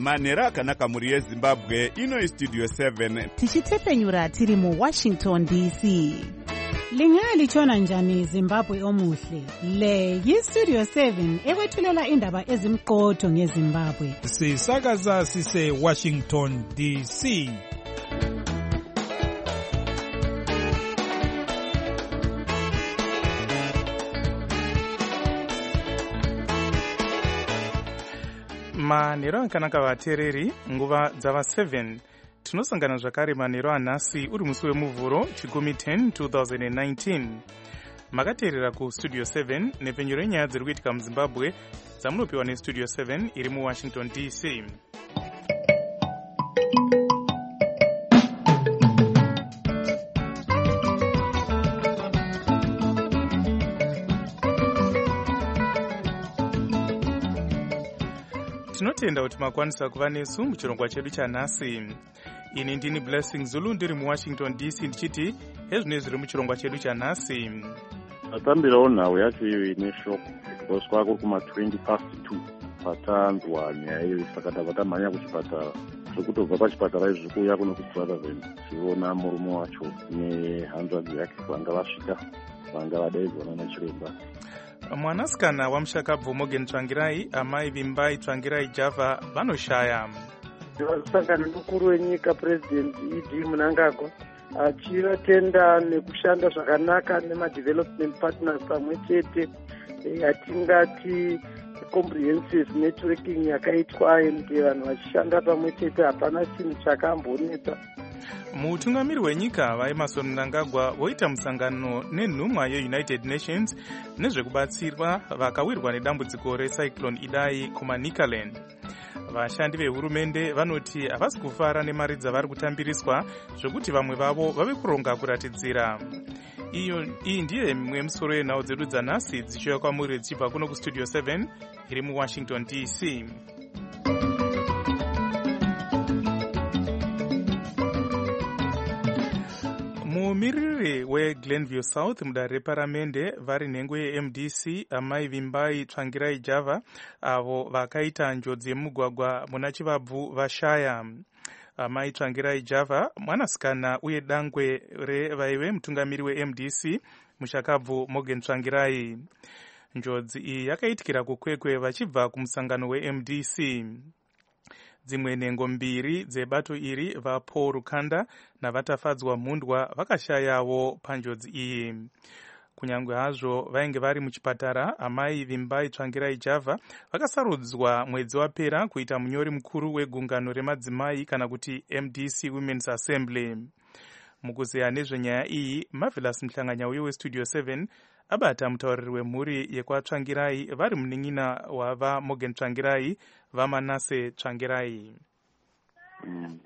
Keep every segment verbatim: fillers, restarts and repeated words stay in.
manhero akanaka mhuri yezimbabwe. Ino istudio seven tichitefenyura tiri muwashington D C. Lingalitshona njani Zimbabwe omuhle? Le yistudio seven ekwethulela indaba ezimqotho ngeZimbabwe. Sisakaza sise Washington D C. Manhero akanaka vateereri, nguva dzava seven. Tinosangana zvakare manhero anhasi uri musi wemuvhuro chigumi ten two thousand nineteen. Makateerera kustudio seven nepfenyuro yenyaya dziri kuitika muZimbabwe dzamunopiwa nestudio seven iri muWashington D C. Tinotenda kuti makwanisa kuva nesu muchirongwa chedu chanhasi. Ini ndini Blessing Zulu ndiri muWashington D C ndichiti ezvino zviri muchirongwa chedu chanhasi. Atambirawo nhau yacho iyo ine shoko because kwako kuma twenty past two patanzwa nyaya iyo saka tabva tamhanya kuchipatara. Zvekutobva pachipatara izvi kuuya kuno kuSutherland tiona murume wacho nehanzvadzi yake vanga vasvika vanga vadaidzana nachiremba. Mwanasikana wamushakabvu Morgan Tsvangirai, amai Vimbai Tsvangirai Java vanoshaya. Vasangana mukuru wenyika President Idi Mnangagwa achivatenda nekushanda zvakanaka nema-development partners pamwe chete yatingati comprehensive networking yakaitwa ende vanhu vachishanda pamwe chete hapana chinhu chakambonetsa. Mutungamiri wenyika vaEmmerson Mnangagwa voita musangano nenhumwa yeUnited Nations nezvekubatsirwa vakawirwa nedambudziko recyclone Idai kumaNicaland. Vashandi vehurumende vanoti havasi kufara nemari dzavari kutambiriswa zvokuti vamwe vavo vave kuronga kuratidzira. Iyo iyi ndiye mimwe misoro yenhau dzedu dzanhasi dzichiuya kwamuri dzichibva kuno kustudio seven iri muWashington D C. Mumiriri weGlenview South mudare reparamende vari nhengo yeM D C amai Vimbai Tsvangirai Java avo vakaita njodzi yemugwagwa muna Chivabvu vashaya. Amai Tsvangirai Java mwanasikana uye dangwe revaive mutungamiri weM D C mushakabvu Morgan Tsvangirai. Njodzi iyi yakaitikira kukwekwe vachibva kumusangano weM D C. Dzimwe nhengo mbiri dzebato iri vaPaul Rukanda navatafadzwa Mhundwa vakashayawo panjodzi iyi. Kunyangwe hazvo vainge vari muchipatara, amai Vimbai Tsvangirai Java vakasarudzwa mwedzi wapera kuita munyori mukuru wegungano remadzimai kana kuti M D C Women's Assembly. Mukuzeya nezvenyaya iyi, Marvelous Mhlanganya uye westudio seven abata mutauriri wemhuri yekwaTsvangirai vari munin'ina wava Morgan Tsvangirai vaManase Tsvangirai. Mm.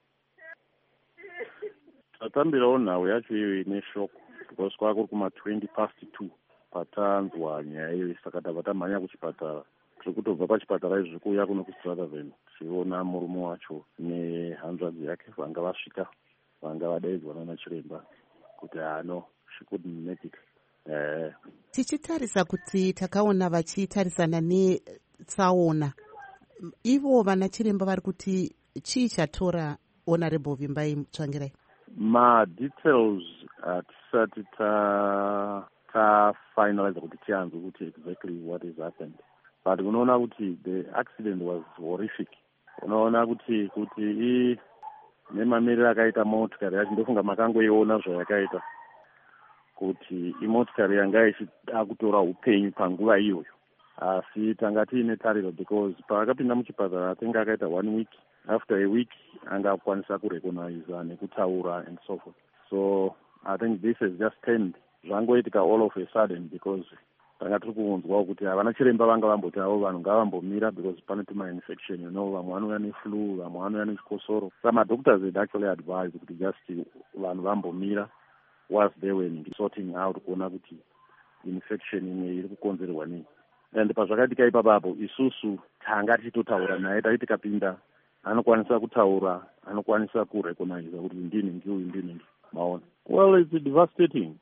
Atambirawo nhau yacho iyo ine shoko because kwako kuma twenty past two patanzwa nyaya iyo saka tabva tamhanya kuchipatara. Zvekutobva pachipatara izvi kuuya kuno kuSutherland tiona murume wacho nehanzvadzi yake vanga vasvika vanga vadaidzana nachiremba kuti hano she couldn't make it. Eh. Tichitarisa kuti takaona vachitarisana netsaona, ivo vana chiremba vari kuti chii chatora Honorable Vimbai Tsvangirai? Ma details hatisati ta ta finalize kuti tianzwe kuti exactly what has happened, but unoona kuti the accident was horrific. Unoona kuti kuti i nemamiriro akaita motikari yacho ndofunga makangoiona zvayakaita kuti imotikari yanga ichida kutora upenyu panguva iyoyo. Asi tanga tiine tariro because paakapinda muchipatara atenga akaita one week. After a week anga akwanisa kurecognize nekutaura and so forth. So I think this has just turned zvangoitika all of a sudden because tanga tiri kuunzwa kuti havana chiremba vanga vamboti avo vanhu ngavambomira because pane tuma infection, you know, vamwe vanouya neflu, vamwe vanouya nechikosoro. Some doctors had actually advised kuti just vanhu vambomira whilst they were sorting out kuona kuti infection imwe iri kukonzerwa nei. And pazvakaitika ipapapo isusu tanga tichitotaura naye tati tikapinda anokwanisa kutaura, anokwanisa kurecognize kuti ndini ndiuyu ndini maona. Well, it's devastating.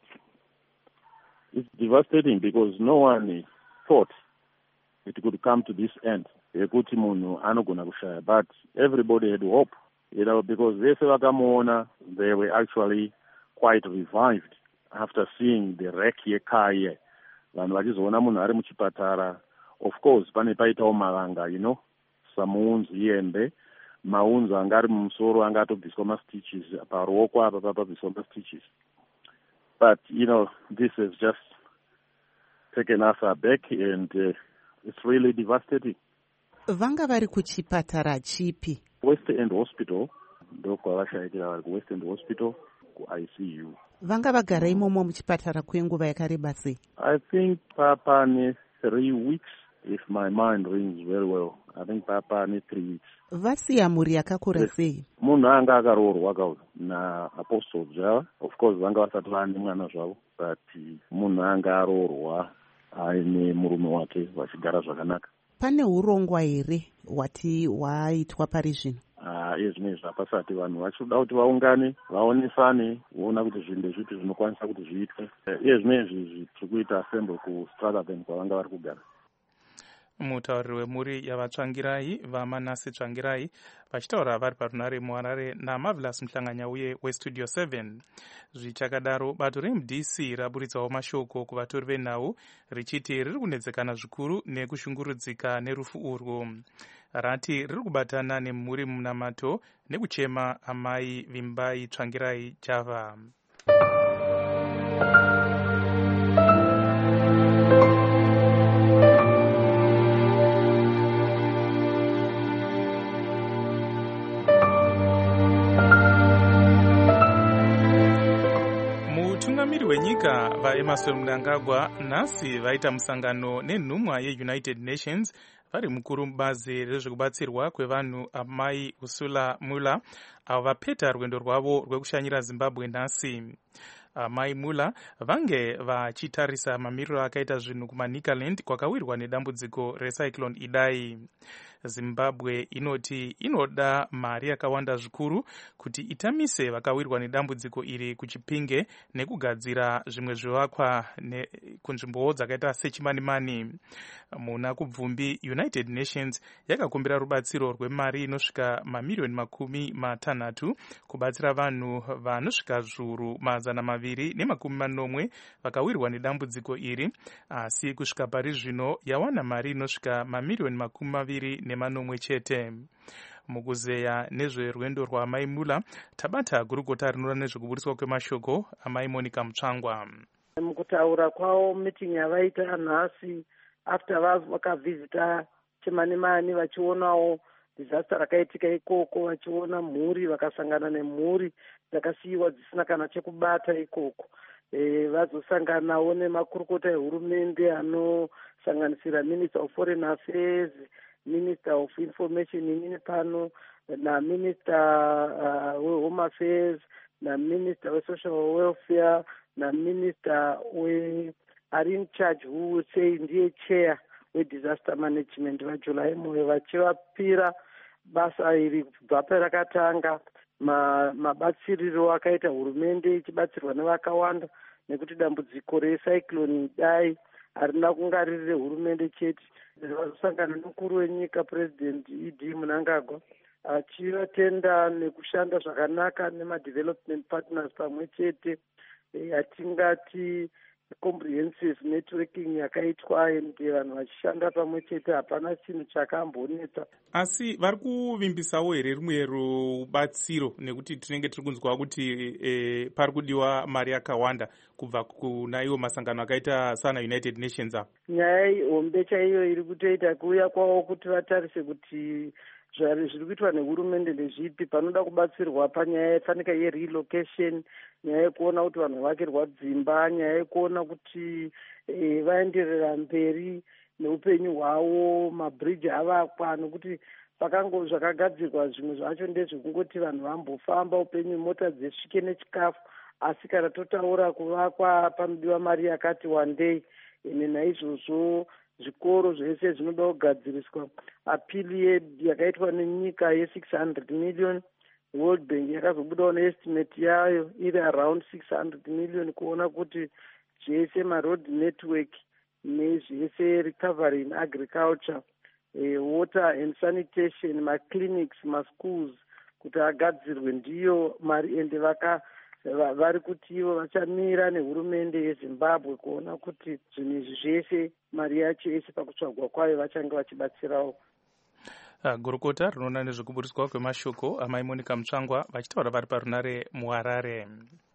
It's devastating because no one thought it could come to this end. yekuti munhu anogona kushaya, but everybody had hope, you know, because vese vakamuona, they were actually quite revived after seeing the wreck yecar here. Vanhu vachizoona munhu ari muchipatara, of course pane paitawo mavanga, you know, samuunzi here and there. Maunzi anga ari mumusoro anga atobviswa ma-stitches, paruoko apa papabviswa ma-stitches. But, you know, this has just taken us aback, and uh, it's really devastating. Vanga vari kuchipatara chipi? West End Hospital, ndokwavashayikira vari ku West End Hospital, ku-I C U. Vanga vagara imomo muchipatara kwenguva yakareba sei? I think papane three weeks, if my mind rings very well. I think papane three weeks. Vasiya mhuri yakakura sei? Munhu anga akaroorwa kauya naApostle Java. Of course vanga vasati vane mwana zvavo, but munhu anga aroorwa aine murume wake vachigara zvakanaka. Pane urongwa here hwati hwaitwa pari zvino? Ah, iye zvino izvi hapasati, vanhu vachiuda kuti vaungane vaonesane voona kuti zvinhu ndezvipi zvinokwanisa kuti zviitwe. Iye zvino izvi tiri kuita assemble kuStrotherben kwavanga vari kugara. Mutauriri wemhuri yavatsvangirai vamanasi tsvangirai vachitaura vari parunare muharare naMarvelous Muhlanganya uye westudio seven. Zvichakadaro bato reM D C raburitsawo mashoko kuvatori venhau richiti riri kunetsekana zvikuru nekushungurudzika nerufu urwu. Rati riri kubatana nemhuri munamato nekuchema amai Vimbai Tsvangirai Java. Mutungamiri wenyika vaEmmerson Mnangagwa nhasi vaita musangano nenhumwa yeUnited Nations vari mukuru mubazi rezvekubatsirwa kwevanhu amai Ursula Mueller avo vapeta rwendo rwavo rwekushanyira Zimbabwe nhasi. Amai Mueller vange vachitarisa mamiriro akaita zvinhu kumaNicaland kwakawirwa nedambudziko recyclone Idai. Zimbabwe inoti inoda mari yakawanda zvikuru kuti itamise vakawirwa nedambudziko iri kuchipinge nekugadzira zvimwe zvivakwa kunzvimbowo dzakaita sechimanimani. Muna kubvumbi United Nations yakakumbira rubatsiro rwemari inosvika mamiliyoni makumi matanhatu kubatsira vanhu vanosvika zviuru mazana maviri nemakumi manomwe vakawirwa nedambudziko iri, asi kusvika pari zvino yawana mari inosvika mamiliyoni makumi maviri nemanomwe chete. Mukuzeya nezverwendo rwaamai Mueller tabata gurukota rinoona nezvekuburiswa kwemashoko amai Monica Mutsvangwa. Mukutaura kwavo meeting yavaita nhasi after vakavhizita Chimanimani vachionawo disaster rakaitika ikoko, vachiona mhuri vakasangana nemhuri dzakasiyiwa dzisina kana chekubata ikoko. E, vazosanganawo nemakurukota ehurumende anosanganisira Minister of Foreign Affairs, Minister of Information inini pano, na Minister uh, weHome Affairs, na Minister weSocial Welfare, na Minister we ari in charge who will say ndiye chair we-disaster management vaJulai Moyo vachivapira basa iri kubva parakatanga, mabatsiriro akaita hurumende ichibatsirwa nevakawanda, nekuti dambudziko recyclone Idai harina kunga riri rehurumende chete. Vazosangana nomukuru wenyika President E D Mnangagwa achivatenda nekushanda zvakanaka nema-development partners pamwe chete, atingati comprehensive networking yakaitwa ende vanhu vachishanda pamwe chete, hapana chinhu chakambonetsa. Asi vari kuvimbisawo here rumwe rubatsiro, nekuti tinenge tiri kunzwa kuti e, pari kudiwa mari yakawanda kubva kuna iwo masangano akaita sana United Nations apa. Nyaya hombe chaiyo iri kutoita kuuya kwavo kuti vatarise kuti zviri kuitwa nehurumende ndezvipi, panoda kubatsirwa panyaya yefanika yerelocation, nyaya yekuona kuti vanhu vavakirwa dzimba, nyaya yekuona kuti e, vaenderera mberi neupenyu hwavo, mabridge avakwa, nokuti pakango zvakagadzirwa zvimwe zvacho ndezvekungoti vanhu vambofamba upenyu, mota dzisvike nechikafu, asi kana totaura kuvakwa panodiwa mari yakati wandei. Ine naizvozvo zvikoro zvese zvinoda kugadziriswa. Apili yakaitwa nenyika ye-six hundred million, World Bank yakazobudawo neestimate yayo iri around six hundred million kuona kuti zvese maroad network nezvese recovery in agriculture e, water and sanitation, maclinics, maschools, kuti agadzirwe ndiyo mari ende vaka vari kuti ivo vachamira nehurumende yezimbabwe kuona kuti zvinhu izvi zvese mari yacho ese pakutsvagwa kwayo vachange vachibatsirawo. Uh, gurukota rinoona nezvekuburiswa kwemashoko amai Monica Mutsvangwa vachitaura vari parunare muHarare.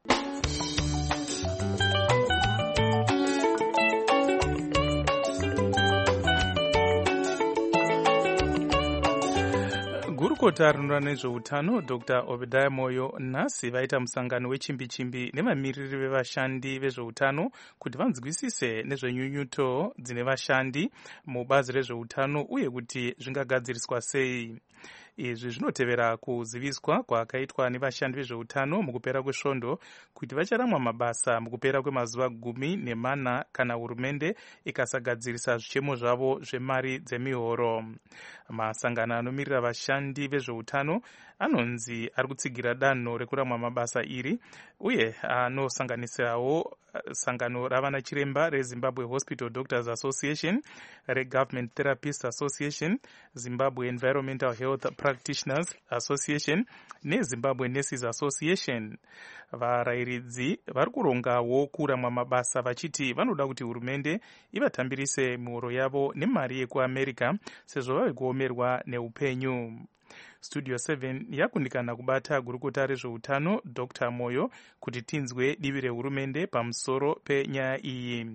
Gurukota rinoona nezveutano Dr Obadiah Moyo nhasi vaita musangano wechimbi-chimbi nevamiriri vevashandi vezveutano kuti vanzwisise nezvenyunyuto dzine vashandi mubazi rezveutano uye kuti zvingagadziriswa sei. Izvi zvinotevera kuziviswa kwakaitwa nevashandi vezveutano mukupera kwesvondo kuti vacharamwa mabasa mukupera kwemazuva gumi nemana kana hurumende ikasagadzirisa zvichemo zvavo zvemari dzemihoro. Masangano anomirira vashandi vezveutano anonzi ari kutsigira danho rekuramwa mabasa iri uye anosanganisirawo sangano ravana chiremba reZimbabwe Hospital Doctors Association, reGovernment Therapists Association, Zimbabwe Environmental Health Practitioners Association neZimbabwe Nurses Association. Varairidzi vari kurongawo kuramwa mabasa vachiti vanoda kuti hurumende ivatambirise mihoro yavo nemari yekuAmerica sezvo vave kuomerwa neupenyu. Studio seven yakundikana kubata gurukota rezveutano Dr Moyo kuti tinzwe divi rehurumende pamusoro penyaya iyi.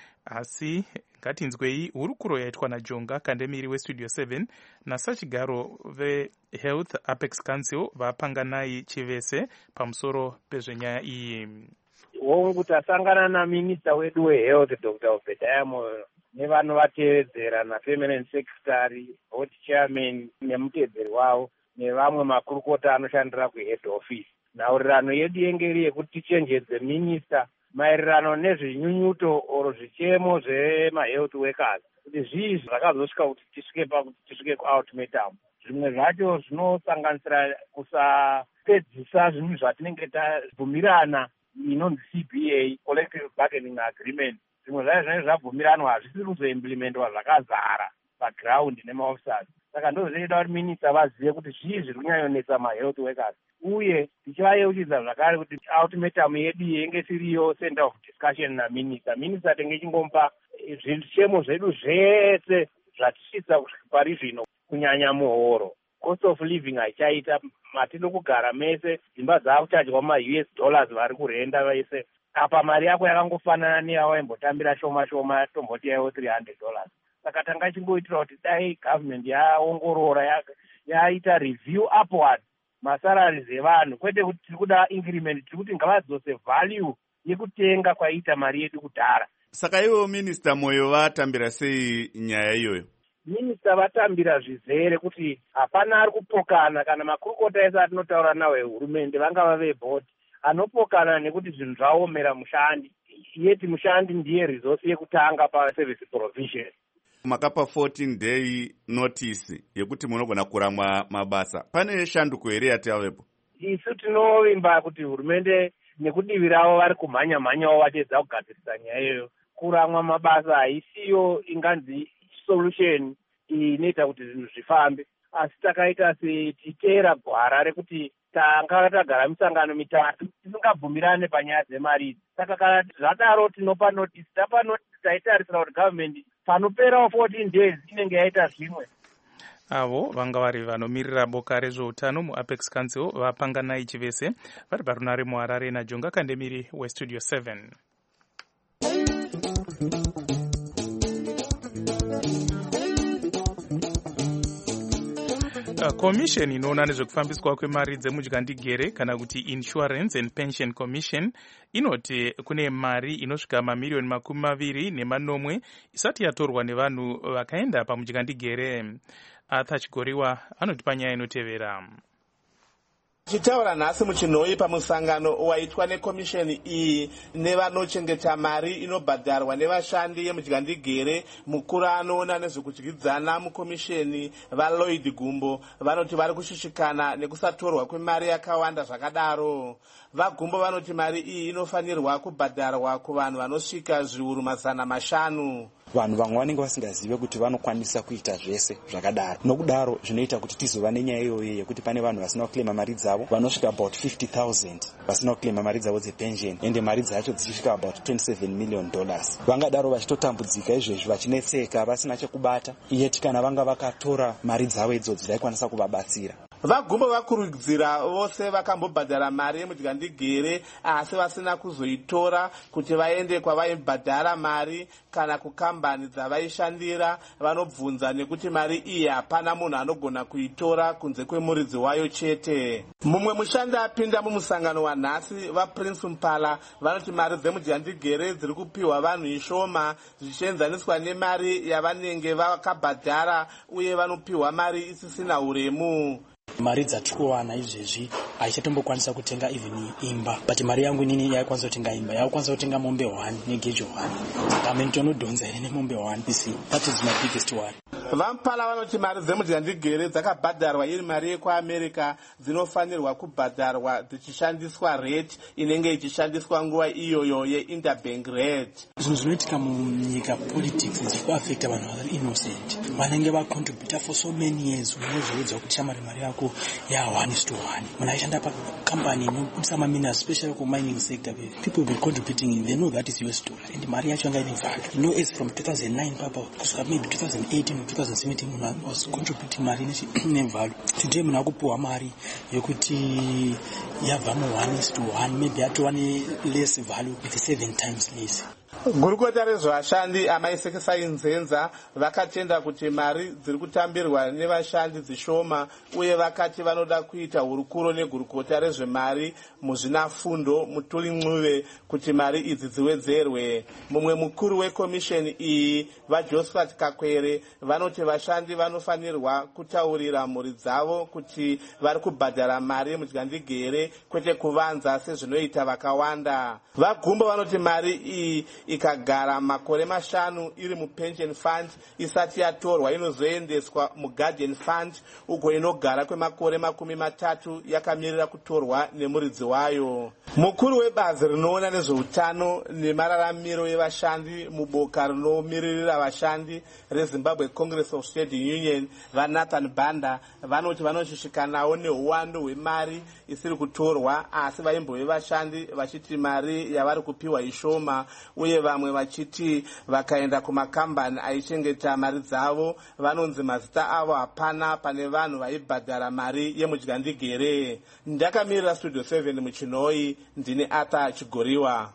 Asi ngatinzwei hurukuro yaitwa naJonga Kandemiri weStudio seven nasachigaro veHealth Apex Council vapanganai chivese pamusoro pezvenyaya iyi. Wongu tasangana naminista wedu weHealth Dr Obadiah Moyo nevanovatevedzera naPermanent Secretary, Board Chairman nemutevedzeri wavo nevamwe makurukota anoshandira kuhead office. Nhaurirano yedu yenge iri yekuti tichenjedze minista maererano nezvenyunyuto oro zvichemo zvemahealth workers kuti zvii zvakazosvika kuti tisvike pakuti tisvike kuultimatum. Zvimwe zvacho zvinosanganisira kusapedzisa zvinhu zvatinenge tabvumirana inonzi C B A, Collective Bargaining Agreement. Zvimwe zvacho zvinenge zvabvumiranwa hazvisi kuzoimplementwa zvakazara paground nemaofficers. Saka ndozvoita kuti minista vazive kuti zvii zviri kunyanyonetsa mahealth workers uye tichivayeuchidza zvakare kuti ultimatum yedu yenge tiriyo center of discussion naminista. Minista tenge ichingompa zvichemo zvedu zvese zvatisvitsa kusvika pari zvino kunyanya muhoro. Cost of living haichaita, matino kugara mese, dzimba dzakuchadywa ma-U S dollars vari kurenda vese. Apa mari yako yakangofanana neyawaimbotamira shoma shoma tomboti yaiwo three hundred dollars. Saka tanga chingoitira kuti dai government yaongorora yaita review upward masalaries evanhu, kwete kuti tiri kuda increment, tiri kuti ngavadzose value yekutenga kwaita mari yedu kudhara. Saka ivo Minister Moyo vatambira sei nyaya iyoyo? Minista vatambira zvizere kuti hapana ari kupokana kana makurukota ese atinotaura nawo ehurumende vangava veboard anopokana nekuti zvinhu zvaomera mushandi. Yeti mushandi ndiye resource yekutanga paservice provision. Makapa fourteen day notice yekuti munogona kuramwa mabasa. Pane shanduko here yati avepo? Isu tinovimba kuti hurumende nekudivi ravo vari kumhanya mhanyawo vachedza kugadzirisa nyaya iyoyo. Kuramwa mabasa haisiyo inganzi solution inoita kuti zvinhu zvifambe. Asi takaita setitera gwara rekuti tanga tagara misangano mitatu tisingabvumirane panyaya dzemari. Saka kana zvadaro tinopa notice, tapa notice taitarisira kuti government panoperawo fourteen days inenge yaita zvimwe. Avo vanga vari vanomirira boka rezveutano muApex Council vapanganai chivese vari parunare muHarare naJonga Kandemiri weStudio seven. Commission inoona nezvekufambiswa kwemari dzemudyandingere kana kuti Insurance and Pension Commission inoti kune mari inosvika mamiliyoni makumi maviri nemanomwe isati yatorwa nevanhu vakaenda pamudyandingere. Arthur Chigoriwa anoti panyaya inotevera. Chitaura nhasi muchinhoi pamusangano waitwa nekomisheni iyi nevanochengeta mari inobhadharwa nevashandi yemudyandingere, mukuru anoona nezvekudyidzana mukomisheni vaLloyd Gumbo vanoti vari kushushikana nekusatorwa kwemari yakawanda zvakadaro. VaGumbo vanoti mari iyi inofanirwa kubhadharwa kuvanhu vanosvika zviuru mazana mashanu. vanhu vamwe vanenge vasingazive kuti vanokwanisa kuita zvese zvakadaro. Nokudaro zvinoita kuti tizova nenyaya iyoyo yekuti pane vanhu vasina kuclaima mari dzavo vanosvika about fifty thousand vasina kuclaima mari dzavo dzepension, ende mari dzacho dzichisvika about twenty-seven million dollars. Vangadaro vachitotambudzika izvezvi vachinetseka vasina chekubata, yeti kana vanga vakatora mari dzavo idzodzo daikwanisa kuvabatsira. Vagumbo vakurudzira vose vakambobhadhara mari yemudygandigere asi vasina kuzoitora kuti vaende kwavaibhadhara mari kana kukambani dzavaishandira, vanobvunza nekuti mari iyi hapana munhu anogona kuitora kunze kwemuridzi wayo chete. Mumwe mushandi apinda mumusangano wanhasi, vaPrince Mpala, vanoti mari dzemudygandigere dziri kupiwa vanhu ishoma zvichienzaniswa nemari yavanenge vakabhadhara uye vanopiwa mari isisina uremu. Mari dzatikuwana izvezvi haichatombokwanisa kutenga even imba, but mari yangu inini yaikwanisa kutenga imba, yaikwanisa kutenga mombe one negejo one. Saka mimi ndinodhonza ine nemombe one P C. That is my biggest worry. Vampala vanoti mari dzemudygandigere dzakabhadharwa iri mari yekuAmerica dzinofanirwa kubhadharwa dzichishandiswa rate inenge ichishandiswa nguva iyoyo ye-interbank rate. Zvinhu zvinoitika munyika politics ziri kuaffecta vanhu vari innocent vanenge vacontributa for so many years. Unozviudza kuti shamari mari yako ya one is to one. Munhu aishanda pakambani inobudisa mamina especially kumining sector, people will be contributing, they know that is U S dollar and mari yacho yanga ine value. You know, as from two thousand nine papa kusvika maybe two thousand eighteen or two thousand seventeen munhu was contributing mari ine value. Today munhu akupuwa mari yokuti yabva mu one is to one, maybe atowane less value with seven times less. Gurukota rezvashandi amaisekesai nzenza vakatenda kuti mari dziri kutambirwa nevashandi dzishoma uye vakati vanoda kuita hurukuro negurukota rezvemari muzvinafundo Mutuli Mncube kuti mari idzi dziwedzerwe. Mumwe mukuru wekomisheni iyi vaJosephat Kakwere vanoti vashandi vanofanirwa kutaurira mhuri dzavo kuti vari kubhadhara mari yemudygandigere kwete kuvanza sezvinoita vakawanda. Vagumbo vanoti mari iyi ikagara makore mashanu iri mupension fund isati yatorwa inozoendeswa muguardian fund uko inogara kwemakore makumi matatu yakamirira kutorwa nemuridzi wayo. Mukuru webazi rinoona nezveutano nemararamiro yevashandi muboka rinomiririra vashandi reZimbabwe Congress of Trade Union vaNathan Banda vanoti vanoshushikanawo neuwandu hwemari isiri kutorwa asi vaimbove vashandi vachiti mari yavari kupiwa ishoma uye vamwe vachiti vakaenda kumakambani aichengeta mari dzavo vanonzi mazita avo hapana pane vanhu vaibhadhara mari yemudygandigere. Ndakamirira Studio seven muChinoi, ndine Arthur Chigoriwa.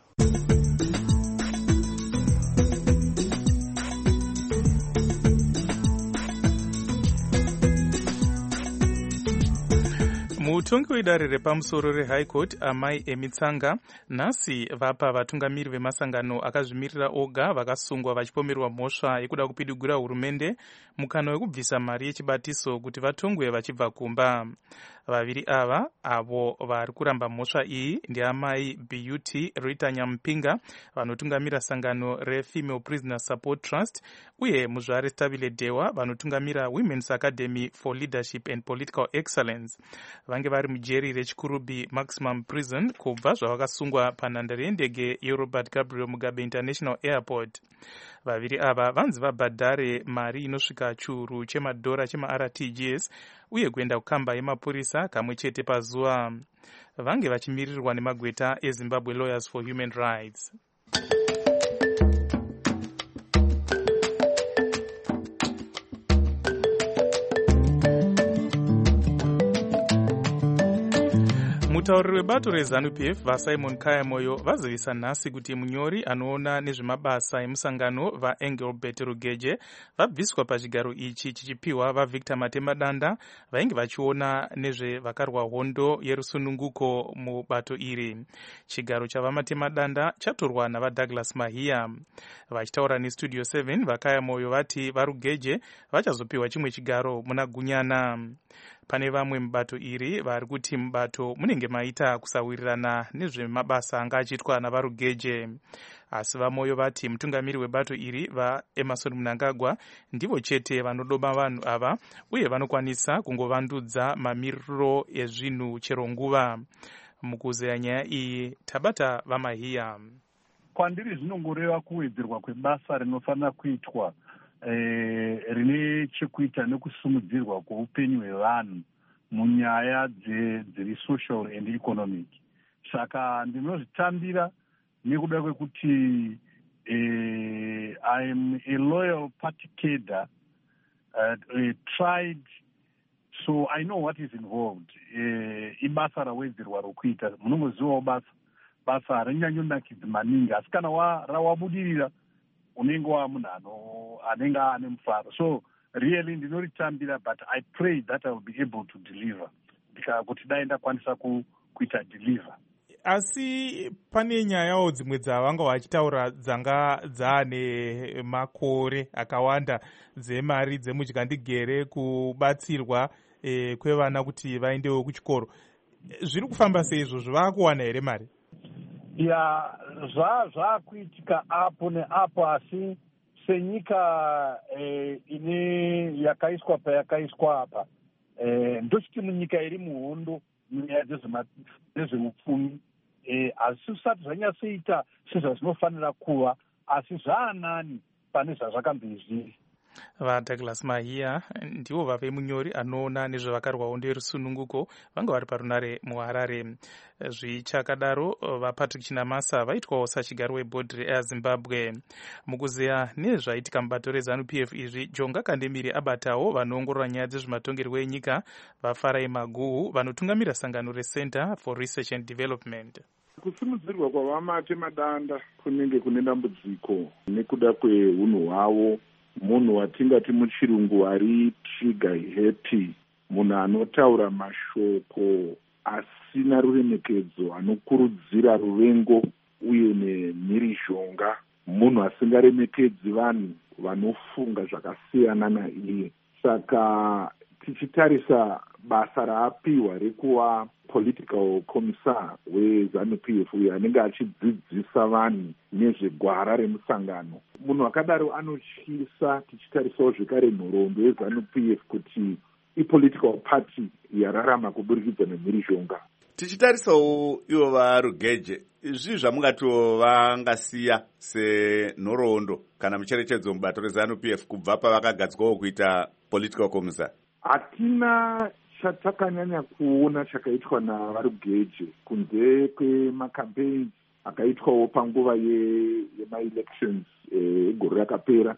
Mutongi wedare repamusoro reHigh Court Amai Emitsanga nhasi vapa vatungamiri vemasangano akazvimirira oga vakasungwa vachipomerwa mhosva yekuda kupidigura hurumende mukana wekubvisa mari yechibatiso kuti vatongwe vachibva kumba. Vaviri ava avo vari kuramba mhosva iyi ndiamai Beauty Rita Nyampinga vanotungamira sangano reFemale Prisoner Support Trust uye muzvare Stabile Dewa vanotungamira Women's Academy for Leadership and Political Excellence. Vange vari mujeri reChikurubi Maximum Prison kubva zvavakasungwa panhandare yendege yeRobert Gabriel Mugabe International Airport. Vaviri ava vanzi vabhadhare mari inosvika chiuru chemadhora chemaR T G S uye kuenda kukamba yemapurisa kamwe chete pazuva. Vange vachimirirwa nemagweta eZimbabwe Lawyers for Human Rights. Mutauriri webato reZANU-P F vaSimon Kayamoyo vazivisa nhasi kuti munyori anoona nezvemabasa emusangano vaEngelbert Rugeje vabviswa pachigaro ichi chichipiwa vaVictor Matemadanda vainge vachiona nezvevakarwa hondo yerusununguko mubato iri. Chigaro chavamatemadanda chatorwa navaDouglas Mahiya. Vachitaura neStudio seven vaKayamoyo vati vaRugeje vachazopiwa chimwe chigaro muna Gunyana. Pane vamwe mubato iri vari kuti mubato munenge maita kusawirirana nezvemabasa anga achiitwa navaRugeje. Asi vaMoyo vati mutungamiri webato iri vaEmerson Mnangagwa ndivo chete vanodoba vanhu ava uye vanokwanisa kungovandudza mamiriro ezvinhu chero nguva. Mukuzeya nyaya iyi tabata vaMahiya. kwandiri zvinongoreva kuwedzerwa kwebasa rinofanira kuitwa eh, rine chekuita nekusumudzirwa kweupenyu hwevanhu munyaya dziri social and economic. Saka ndinozvitambira nekuda kwekuti eh, I am a loyal party cadre, uh, uh, tried, so I know what is involved. Eh, ibasa rawedzerwa rokuita munongozivawo basa basa haringanyonakidzi maningi, asi kana rawabudirira unenge wamunhu anenge ane mufaro. So really ndinoritambira, but I pray that I will be able to deliver, kuti dai ndakwanisa kuita deliver. Asi pane nyayawo dzimwe dzavanga vachitaura dzanga dzaane makore akawanda dzemari dzemudyandegere kubatsirwa eh, kwevana kuti vaendewo kuchikoro. Zviri kufamba seizvo, zvavakuwana here mari? Ya, zvaakuitika apo neapo, asi senyika eh, ine yakaiswa payakaiswa apa, eh, ndochiti munyika iri muhondo munyaya dzezveupfumi, eh, asi zvisati zvanyatsoita sezvazvinofanira kuva, asi zvaanani pane zvazvakambezviri. VaDouglas Mahia ndivo vave munyori anoona nezvevakarwawo nderusununguko vanga vari parunare muHarare. Zvichakadaro, vaPatrick Chinamasa vaitwawo sachigaro webhodhi reAirZimbabwe. Mukuzeya nezvaitika mubato reZANU P F izvi, Jonga Kandemiri abatawo vanoongorora nyaya dzezvematongerwo enyika vaFarai Maguhu vanotungamira sangano reCenter for Research and Development. Kusimudzirwa kwavamate madanda kunenge kune dambudziko nekuda kweunhu hwavo, munhu watingati muchirungu ari trigger happy, munhu anotaura mashoko asina ruremekedzo, anokurudzira ruvengo uye nemhirizhonga, munhu asingaremekedzi vanhu vanofunga zvakasiyana naiye. Saka tichitarisa basa raapiwa rekuva political commissar weZANU P F uyo anenge achidzidzisa vanhu nezvegwara remusangano, munhu akadaro anotyisa. Tichitarisawo zvekare nhoroondo yeZANU P F kuti ipolitical party yararama kuburikidza nemhirizhonga. Tichitarisawo ivo vaRugeje, izvi zvamungatio vangasiya senhoroondo kana mucherechedzo mubato reZANU P F kubva pavakagadzwawo kuita political commissar? Hatina chatakanyanya kuona chakaitwa navaRugeje kunze kwemacampaigns akaitwawo panguva yemaelections egore rakapera,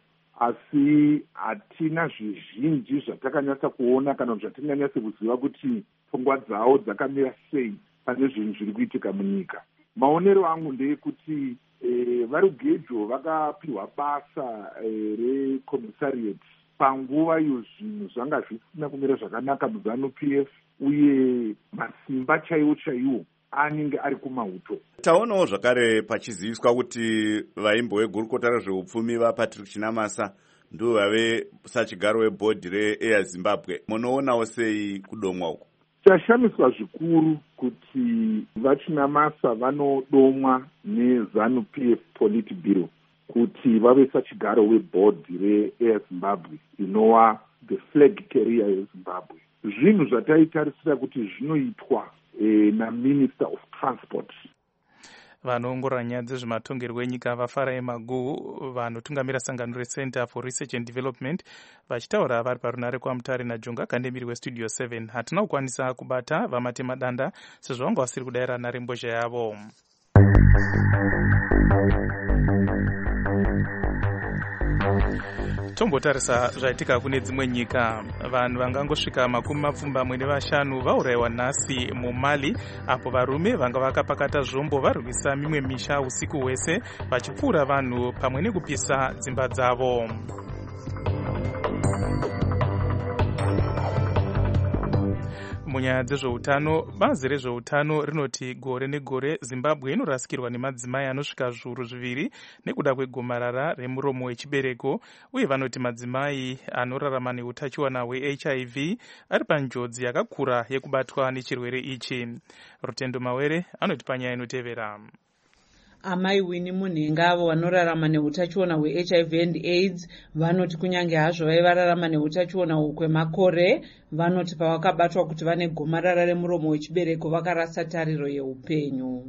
asi hatina zvizhinji zvatakanyatsa kuona kana zvatinganyatsa kuziva kuti pfungwa dzavo dzakamira sei pane zvinhu zviri kuitika munyika. Maonero angu ndeyekuti eh, vaRugejo vakapiwa basa eh, recommissariat panguva iyo zvinhu zvanga zvisina kumira zvakanaka muZANU P F uye masimba chaiwo chaiwo anenge ari kumauto. Taonawo zvakare pachiziviswa kuti vaimbo vegurukota rezveupfumi vaPatrick Chinamasa ndivo vave sachigaro webhodhi reAirZimbabwe. Munoonawo sei kudomwa uku? Chashamiswa zvikuru kuti vaChinamasa vanodomwa neZANU P F Politburo kuti vave sachigaro webhodhi reAirZimbabwe inova the flag carrier yeZimbabwe. Zvinhu zvataitarisira kuti zvinoitwa eh, naMinister of Transport. Vanoongorora nyaya dzezvematongerwo enyika vaFarai Maguhu vanotungamira sangano reCenter for Research and Development vachitaura vari parunare kwaMutare naJonga Kandemiri weStudio seven. Hatina kukwanisa kubata vamate madanda sezvo vanga vasiri kudayira nharembozha yavo. Tombotarisa zvaitika kune dzimwe nyika. Vanhu vangangosvika makumi mapfumbamwe nevashanu vaurayiwa nhasi muMali, apo varume vanga vakapakata zvombo varwisa mimwe misha usiku hwese vachipfuura vanhu pamwe nekupisa dzimba dzavo. Munyaya dzezveutano, bazi rezveutano rinoti gore negore Zimbabwe inorasikirwa nemadzimai anosvika zviuru zviviri nekuda kwegomarara remuromo wechibereko, uye vanoti madzimai anorarama neutachiwana hweH I V ari panjodzi yakakura yekubatwa nechirwere ichi. Rutendo Mawere anoti panyaya inotevera. Amai Winnie Munhenga avo vanorarama neutachiona hweH I V and AIDS vanoti kunyange hazvo vaivararama neutachiona uhu kwemakore, vanoti pavakabatwa kuti vane gomarara remuromo wechibereko vakarasa tariro yeupenyu.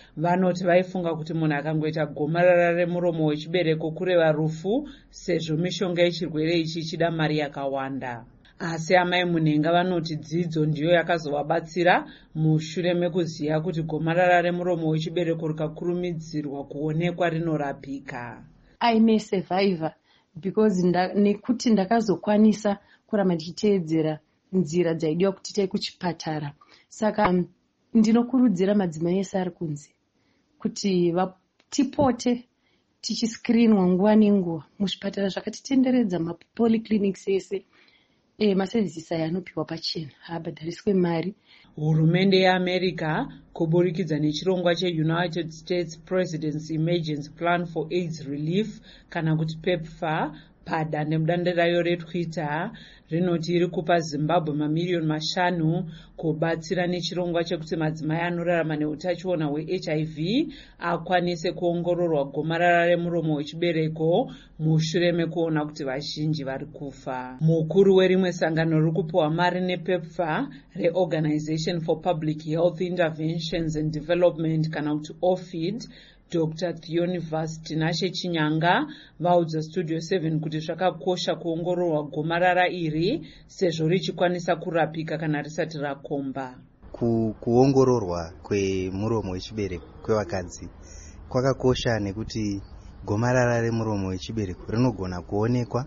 vanoti vaifunga kuti munhu akangoita gomarara remuromo wechibereko kureva rufu sezvo mishonga yechirwere ichi ichida mari yakawanda. Asi amai Munhenga vanoti dzidzo ndiyo yakazovabatsira mushure mekuziva kuti gomarara remuromo wechibereko rikakurumidzirwa kuonekwa rinorapika. I'm survivor because nda, nekuti ndakazokwanisa kuramba ndichiteedzera nzira dzaidiwa kuti tai kuchipatara. Saka um, ndinokurudzira madzimai ese ari kunze kuti tipote tichiskrinwa nguva nenguva muzvipatara zvakatitenderedza, mapolyclinics ese. E, masevhisi aya anopiwa pachena, haabhadhariswe mari. Hurumende yeAmerica kuburikidza nechirongwa cheUnited States President's Emergency Plan for AIDS Relief kana kuti PEPFAR padandemutande rayo reTwitter rinoti iri kupa Zimbabwe mamiliyoni mashanu kubatsira nechirongwa chekuti madzimai anorarama neutachiona hwe-H I V akwanise kuongororwa gomarara remuromo wechibereko mushure mekuona kuti vazhinji vari kufa. Mukuru werimwe sangano riri kupiwa mari nePEPFAR reOrganization for Public Health Interventions and Development kana kuti O F I D, Doctor Theonivas Tinashe Chinyanga vaudza Studio seven kuti zvakakosha kuongororwa gomarara iri sezvo richikwanisa kurapika kana risati rakomba. Ku, kuongororwa kwemuromo wechibereko kwevakadzi kwakakosha nekuti gomarara remuromo wechibereko rinogona kuonekwa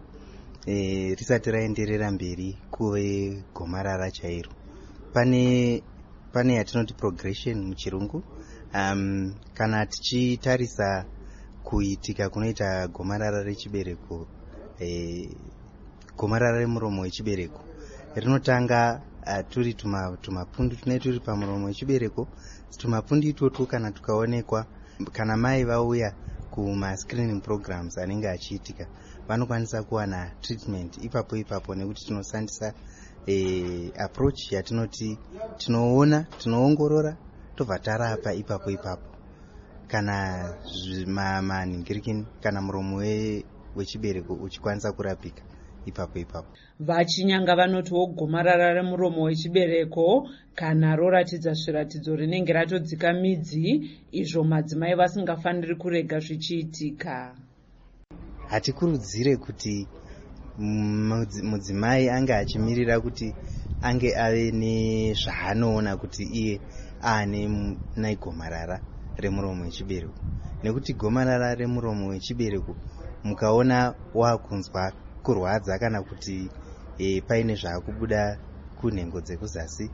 e, risati raenderera mberi kuve gomarara chairo. Pane, pane yatinoti progression muchirungu. Um, kana tichitarisa kuitika kunoita gomarara rechibereko, e, gomarara remuromo wechibereko rinotanga uh, turi tumapundu tune turi pamuromo wechibereko. Tumapundu itoto kana tukaonekwa, kana mai vauya kuma screening programs anenge achiitika vanokwanisa kuwana treatment ipapo ipapo, nekuti tinoshandisa e, approach yatinoti tinoona, tinoongorora tobva tarapa ipapo ipapo. Kana manhingirikini kana muromo wechibereko uchikwanisa kurapika ipapo ipapo. Vachinyanga vanotiwo gomarara remuromo wechibereko kana roratidza zviratidzo rinenge ratodzika midzi, izvo madzimai vasingafaniri kurega zvichiitika. Hatikurudzire kuti mudzimai ange achimirira kuti ange ave nezvaanoona kuti iye aane naigomarara remuromo wechibereko, nekuti gomarara remuromo wechibereko mukaona wakunzwa kurwadza kana kuti e, paine zvaakubuda kunhengo dzekuzasi,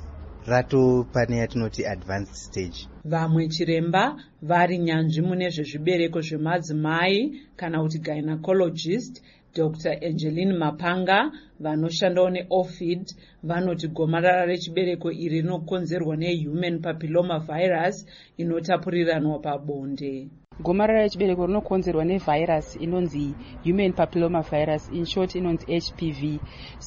rato pane yatinoti advanced stage. Vamwe chiremba vari nyanzvi mune zvezvibereko zvemadzimai kana kuti gynecologist Doctor Angeline Mapanga vanoshandawo neO F I D vanoti gomarara rechibereko iri rinokonzerwa nehuman papilloma virus inotapuriranwa pabonde. Gomarara rechibereko rinokonzerwa nevirus inonzi human papilloma virus, in short inonzi H P V.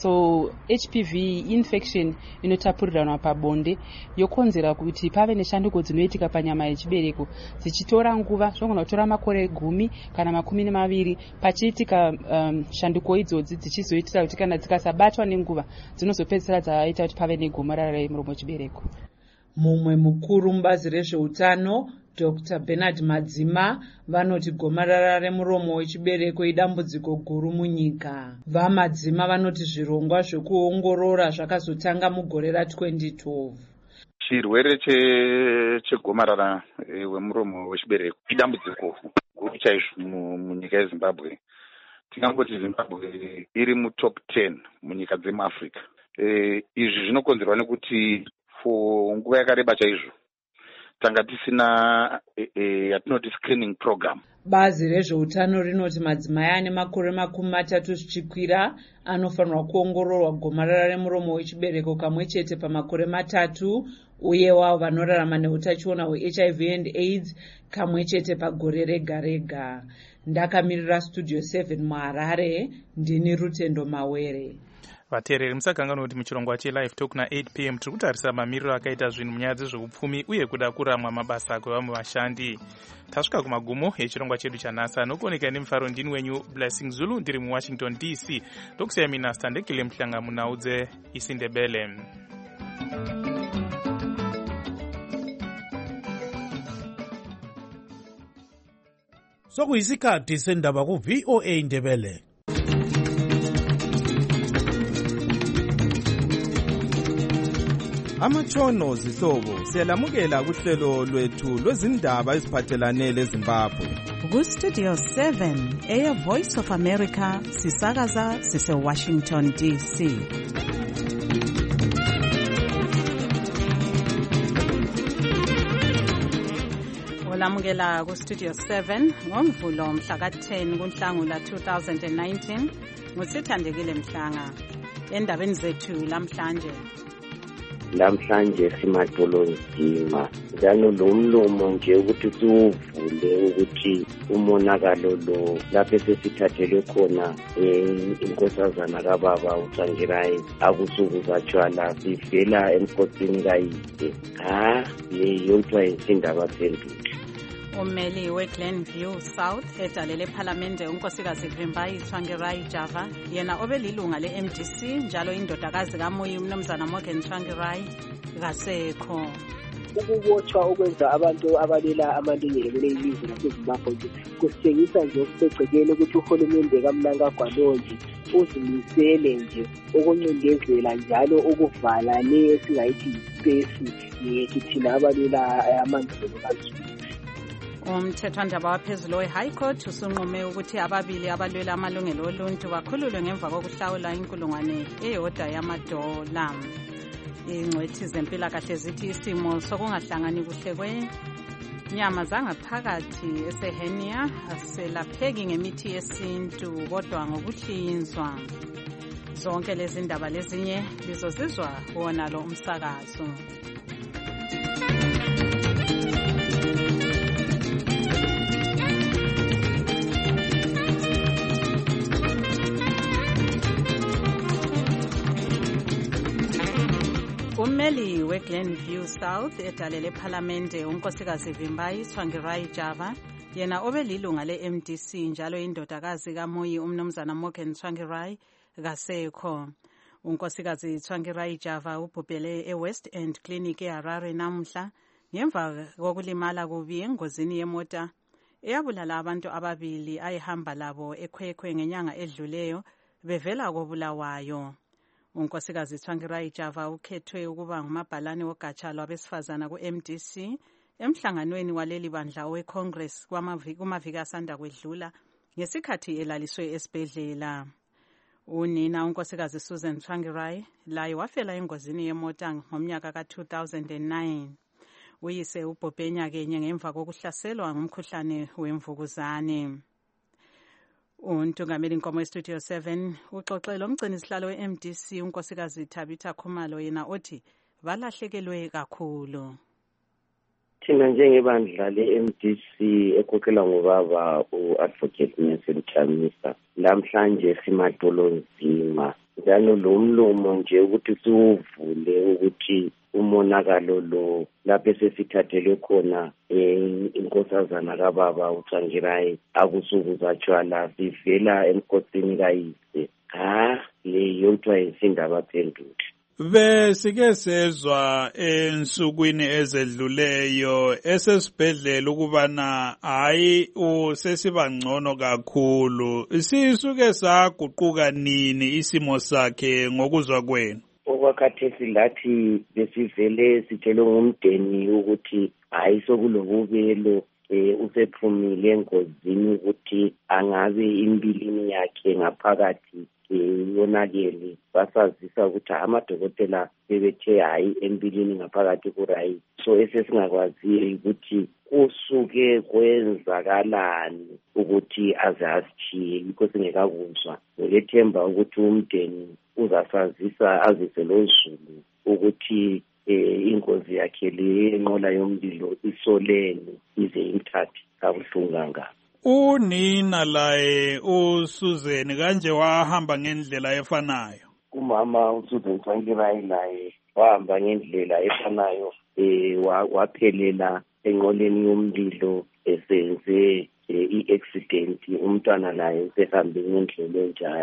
So H P V infection inotapuriranwa pabonde yokonzera kuti pave neshanduko dzinoitika panyama yechibereko dzichitora nguva, zvinogona kutora makore gumi kana makumi maviri pachiitika um, shanduko idzodzi dzichizoitira kuti kana dzikasabatwa nenguva dzinozopedzisira dzaita kuti pave negomarara remuromo wechibereko. Mumwe mukuru mubazi rezveutano Doctor Bernard Madzima vanoti gomarara remuromo wechibereko idambudziko guru munyika. VaMadzima vanoti zvirongwa zvekuongorora zvakazotanga mugore ra twenty twelve. Chirwere chegomarara wemuromo wechibereko idambudziko guru chaizvo munyika yeZimbabwe. Tingangoti Zimbabwe iri mutop ten munyika dzemuAfrica. E, izvi zvinokonzerwa nekuti for nguva yakareba chaizvo tanga tisina e, e, yatinoti screening program. Bazi rezveutano rinoti madzimai ane makore makumi matatu zvichikwira anofanirwa kuongororwa gomarara remuromo wechibereko kamwe chete pamakore matatu, uye wavo vanorarama neutachiona hwe-H I V and AIDS kamwe chete pagore rega rega. Ndakamirira Studio seven muHarare, ndini Rutendo Mawere. Vateereri musakanganwa kuti muchirongwa chelive talk na-eight p m tiri kutarisa mamiriro akaita zvinhu munyaya dzezveupfumi uye kuda kuramwa mabasa kwevamwe vashandi. Tasvika kumagumo echirongwa chedu chanhasi. Anokuoneka nemufaro ndini wenyu Blessing Zulu, ndiri muWashington D C. Ndokusiyai mina Standekile Mhlanga munaudze isindebele. sokuyisikhathi sendaba ku-V O A Ndebele. Amatshono zihlobo siyalamukela kuhlelo lwethu lwezindaba eziphathelane leZimbabwe. Ku-Studio seven eya Voice of America sisakaza sise-Washington D C. Olamukela ku-Studio seven ngoMvulo mhla ka-ten kuNhlangula two thousand nineteen ngusithandekile Mhlanga. Endabeni zethu lamhlanje lamhlanje simadolo nzima njalo lo mlomo nje ukuthi siwuvule ukuthi umonakalo lo lapho sesithathelwe khona inkosazana kababa uTsvangirai akusuku zatshwala sivela emkosini kayise ha leyo kuthiwa yindaba sendulo. Ummeli we-Glenview South edalele ephalamende unkosikazi Vimbayi Tsvangirai Java yena obelilunga le-M D C njalo indodakazi kaMuyi umnumzana Morgan Tsvangirai kasekho. Ukubotshwa okwenza abantu abalela amalungelo kule ilizwe laseZimbabwe kusitshengisa nje okusegcekeni ukuthi uhulumende kaMnangagwa nje uzimisele nje ukuncindezela njalo ukuvala le esingayithi yispace yethu thina abalela amalungelo kaZulu. Umthethwandaba waphezulu we-High Court usunqume ukuthi ababili abalwela amalungelo oluntu bakhululwe ngemva kokuhlawula inkulungwane eyodwa yamadola. Ingcwethi zempilakahle zithi isimo sokungahlangani kuhle kwenyama zangaphakathi esehenia aselapheki ngemithi yesintu kodwa ngokuhlinzwa. Zonke lezi ndaba lezinye lizozizwa wona lo umsakazo. Ummeli we-Glenview South edalele ephalamende unkosikazi Vimbayi Tsvangirai Java yena obelilunga le-M D C njalo indodakazi kaMuyi umnumzana Morgan Tsvangirai kasekho. Unkosikazi Tsvangirai Java ubhubhele e-West End Clinic eHarare namhla ngemva kokulimala kubi engozini yemota eyabulala abantu ababili ayihamba labo ekhwekhwe ngenyanga edluleyo bevela kobulawayo. Unkosikazi Tsvangirai Java ukhethwe ukuba ngumabhalane wogatsha lwabesifazana ku-M D C emhlanganweni waleli bandla owe-Congress kumaviki asanda kwedlula ngesikhathi elaliswe esibhedlela. Unina unkosikazi Susan Tsvangirai laye wafela engozini yemota ngomnyaka ka two thousand nine. Uyise ubhobhenya kenye ngemva kokuhlaselwa ngumkhuhlane wemvukuzane. Untungameli Nkomo Studio seven uxoxela umgcinisihlalo we-M D C unkosikazi Tabitha Khumalo yena othi balahlekelwe kakhulu. Thina njengebandla le-M D C ekhokhela ngobaba u-Advocate Nelson Chamisa lamhlanje simadolo nzima njalo lo mlomo nje ukuthi siwuvule ukuthi umonakalo lo lapho sesithathelwe khona inkosazana kababa uTsvangirai akusuku zatshwala sivela emkosini kayise ha leyo kuthiwa yindaba sendulo. Besike sezwa ensukwini ezedluleyo esesibhedlela ukubana hayi usesiba ngcono kakhulu. Sisuke saguquka nini isimo sakhe ngokuzwa kwenu? Okwakhathesi lathi besivele sitshelwe ngumdeni ukuthi hayi sokulobubelo usephumile engozini ukuthi angabe imbilini yakhe ngaphakathi yonakele. Basazisa ukuthi amadokotela bebethe hayi embilini ngaphakathi kuright. So esesingakwaziyo ukuthi kusuke kwenzakalani ukuthi aze asitshiye yikho singekakuzwa. Ngilethemba ukuthi umdeni uzasazisa azise lozulu ukuthi ingozi yakhe le enqola yomlilo isolene ize imthathe kabuhlungu kangaka. Unina laye uSusan kanje wahamba ngendlela efanayo. Umama uSusan Tsvangirai laye wahamba ngendlela efanayo eh waphelela enqoleni yomlilo esenze i-accident umntwana laye sehambe ngendlela enjalo.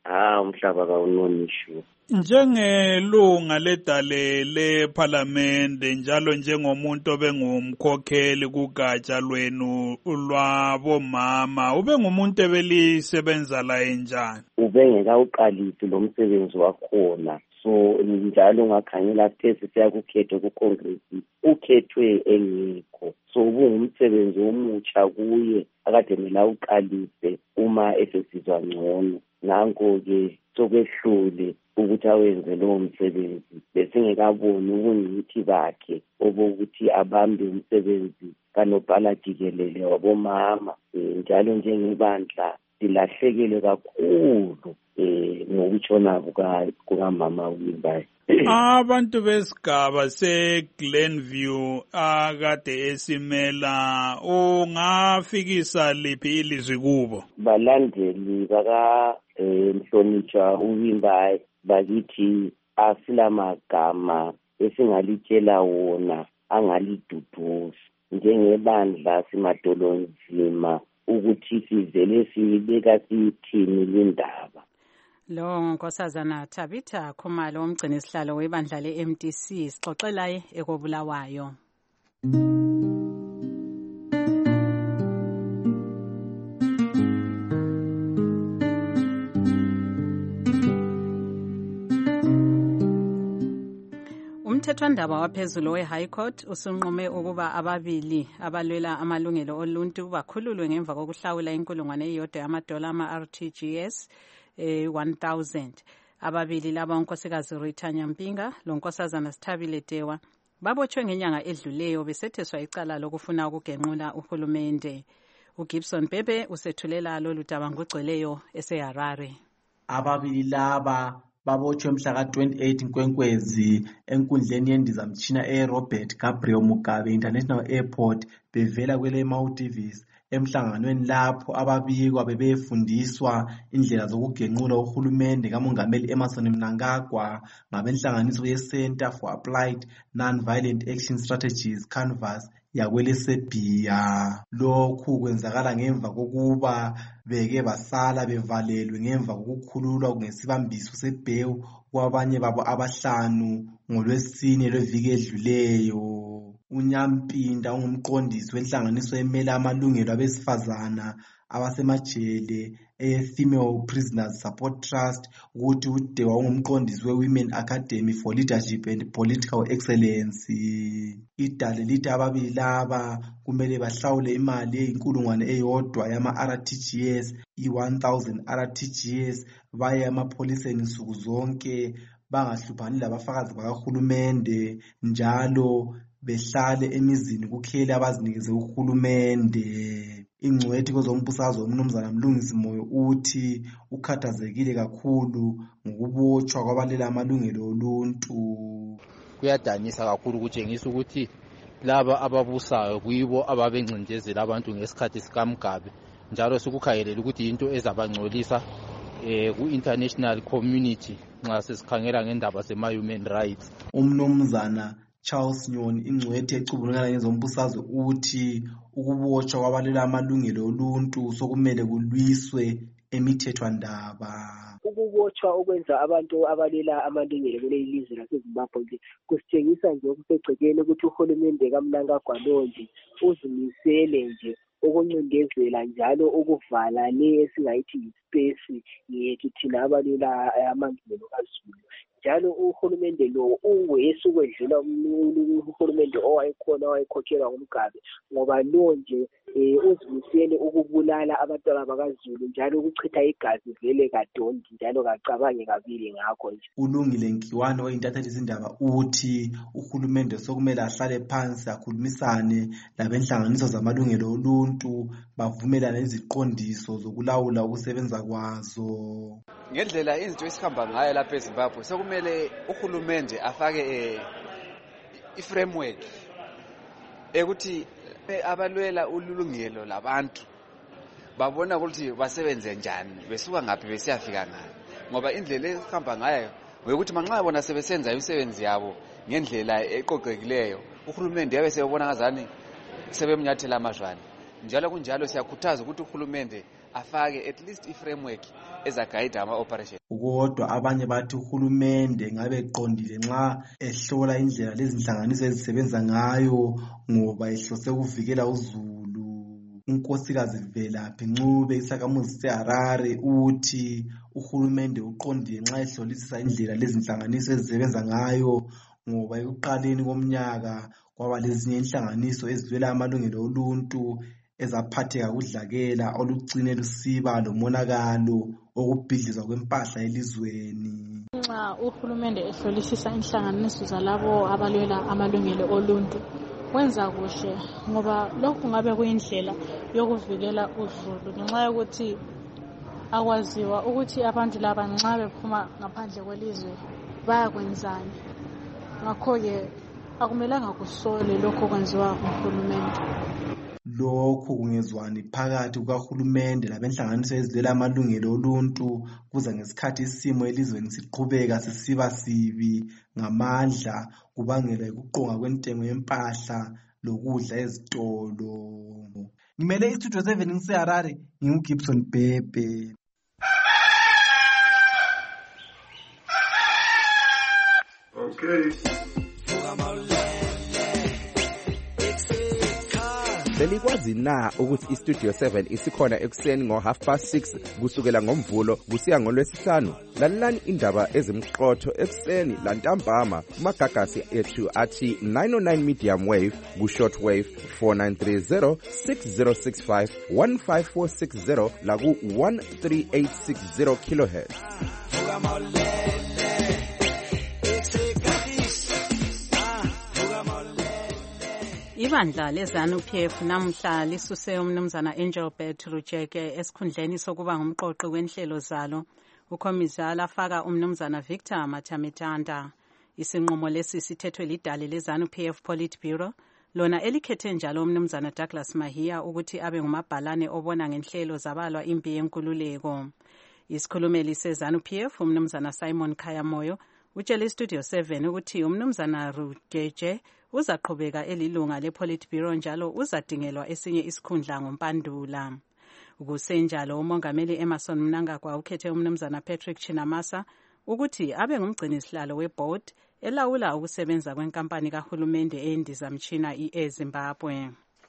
ah umhlaba kawunonishu. Njengelunga ledale lephalamende njalo njengomuntu obengumkhokheli kugatsha lwenu lwabomama, ube ngumuntu ebelisebenza la enjani? Ubengeka uqalisi lo msebenzi wakhona, so njalo ngakhangela tesi siyakukhethe ku Congress ukhethwe engikho, so ubungumsebenzi omutsha kuye akade mina uqalise uma efesizwa ngcono. Nanko ke sokwehlule ukuthi awenze lowo msebenzi, besingekaboni ubungcitshi bakhe obokuthi abambe umsebenzi kanobhala jikelele wabomama. Njalo njengebandla silahlekele kakhulu eh ngokutshona kukamama uMbayi. Abantu besigaba seGlenview akade esimela ungafikisa liphi ilizwi kubo? Balandeli baka Mhlonitsha uMbayi bakithi asilamagama esingalitshela wona angaliduduza njengebandla simadolonzima ukuthi sizele sibeka sithini lendaba. Lo nkosazana Tabitha Khumalo umgcini isihlalo webandla le-M D C sixoxelaye ekobulawayo. Umthethwandaba waphezulu we-High Court usunqume ukuba ababili abalwela amalungelo oluntu bakhululwe ngemva kokuhlawula inkulungwane eyodwa yamadola ama-R T G S eh, one thousand. Ababili laba unkosikazi Rita Nyampinga lonkosazana Sithabile Dewa babotshwe ngenyanga edluleyo besetheswa icala lokufuna ukugenqula uhulumende. uGibson Bebe usethulela lolu daba ngogcweleyo eseHarare. Ababili laba babotshwe mhla ka twenty-eight Nkwenkwezi enkundleni yendizamtshina eRobert Gabriel Mugabe International Airport bevela kwele Maldives, emhlanganweni lapho ababikwa bebefundiswa indlela zokugenqula uhulumende kaMongameli Emmerson Mnangagwa ngabenhlanganiso ye-Center for Applied Non-Violent Action Strategies Canvas yakwele Serbia. Lokhu kwenzakala ngemva kokuba beke basala bevalelwe ngemva kokukhululwa ngesibambiso sebhewu kwabanye babo abahlanu ngolwesine lweviki edluleyo. uNyampinda ungumqondisi wenhlanganiso emela amalungelo abesifazana abasemajele e-Female Prisoners Support Trust, ukuthi uDewa ungumqondisi we-Women Academy for Leadership and Political Excellence. Idale lithi ababili laba kumele bahlawule imali eyinkulungwane eyodwa yama-R T G S, i-one thousand R T G S, baye emapholiseni nsuku zonke bangahluphani labafakazi bakahulumende, njalo behlale emizini kukhele abazinikeze uhulumende. Ingcwethi kwezombusazwe uMnumzana Mlungisi Moyo uthi ukhathazekile kakhulu ngokubotshwa kwabalela amalungelo oluntu. Kuyadanisa kakhulu kutshengisa ukuthi laba ababusayo kuyibo ababengcindezela abantu ngesikhathi sikaMgabe, njalo sikukhangelela ukuthi into ezabangcolisa eh ku-international community nxa sesikhangela ngendaba zema-human rights. Umnumzana Charles Nyoni, ingcwethi ecubungula ngezombusazwe, uthi ukubotshwa kwabalela amalungelo oluntu sokumele kulwiswe emithethwandaba. Ukubotshwa okwenza abantu abalela amalungelo kuleli lizwe laseZimbabwe kusitshengisa nje okusegcekeni ukuthi uhulumende kaMnangagwa nje uzimisele nje ukuncindezela njalo ukuvala le esingayithi ispace yethu thina abalela amalungelo kaZulu. Njalo uhulumende lo uwese ukwedlula uhulumende owayekhona owayekhokhelwa nguMgabe, ngoba lo nje uzimisele ukubulala abantwana bakaZulu njalo ukuchitha igazi vele kadondi njalo kacabange kabili ngakho nje. Ulungile Nkiwane oyintatheli izindaba uthi uhulumende sokumele ahlale phansi akhulumisane labenhlanganiso zamalungelo oluntu bavumelana iziqondiso zokulawula ukusebenza kwazo. Ngendlela izinto esihamba ngayo lapha eZimbabwe sokumele uhulumende afake i-framework ekuthi abalwela ulungelo labantu babona ukuthi basebenze njani, besuka ngaphi besiyafika ngaphi, ngoba indlela esihamba ngayo ukuthi manxa bona sebesenza imisebenzi yabo ngendlela eqoqekileyo uhulumende yabe sebona ngazani sebemnyathela amajwane. Njalo kunjalo siyakhuthaza ukuthi uhulumende afake at least i-framework ezagayida ama-operation. Kodwa abanye bathi uhulumende ngabe eqondile nxa ehlola indlela lezi nhlanganiso ezisebenza ngayo ngoba ehlose ukuvikela uzulu. Unkosikazi Velaphi Ncube isakhamuzi seHarare uthi uhulumende uqondile nxa ehlolisisa indlela lezi nhlanganiso ezisebenza ngayo ngoba ekuqaleni komnyaka kwaba lezinye inhlanganiso ezilwela amalungelo oluntu ezaphatheka kudlakela olugcine lusiba lomonakalo okubhidlizwa kwempahla elizweni. Nxa uhulumende ehlolisisa inhlanganiso zalabo abalwela amalungelo oluntu wenza kuhle ngoba lokhu ngabe kuyindlela yokuvikela uzulu ngenxa yokuthi akwaziwa ukuthi abantu laba nxa bephuma ngaphandle kwelizwe bayakwenzani. Ngakho-ke akumelanga kusole lokho kwenziwa nguhulumende. Lokhu kungezwani phakathi kukahulumende labenhlanganiso ezilwela amalungelo oluntu kuza ngesikhathi isimo elizweni siqhubeka sisiba sibi ngamandla kubangelwa ukuqonga kwentengo yempahla lokudla ezitolo. Ngimele istudio seven ngiseHarare nginguGibson Bhebhe. Okay. Belikwazi na ukuthi iStudio seven isikhona ekuseni ngo half past six kusukela ngomvulo kusiya ngolwesihlanu? Lalelani indaba ezimqotho ekuseni lantambama kumagagasi ethu athi nine oh nine medium wave ku short wave four nine three zero six zero six five one five four six zero la ku one three eight six zero kilohertz. Ibandla leZANU-P F namhla lisuse umnumzana Engelbert Rujeke esikhundleni sokuba ngumqoqi wenhlelo zalo. Ukhomisa lafaka umnumzana Victor Matamitanda. Isinqumo lesi sithethwe lidale leZANU-P F Politburo lona elikhethe njalo umnumzana Douglas Mahia ukuthi abe ngumabhalane obona ngenhlelo zabalwa impi yenkululeko. Isikhulumeli seZANU-P F umnumzana Simon Khayamoyo utshele iStudio seven ukuthi umnumzana Rujeke uzaqhubeka elilunga lePolitburo njalo uzadingelwa esinye isikhundla ngompandula. Ukusenjalo umongameli Emerson Mnangagwa ukhethe umnumzana Patrick Chinamasa ukuthi abe ngumgcinisihlalo weboard elawula ukusebenza kwenkampani kahulumende eyendizamtshina iZimbabwe.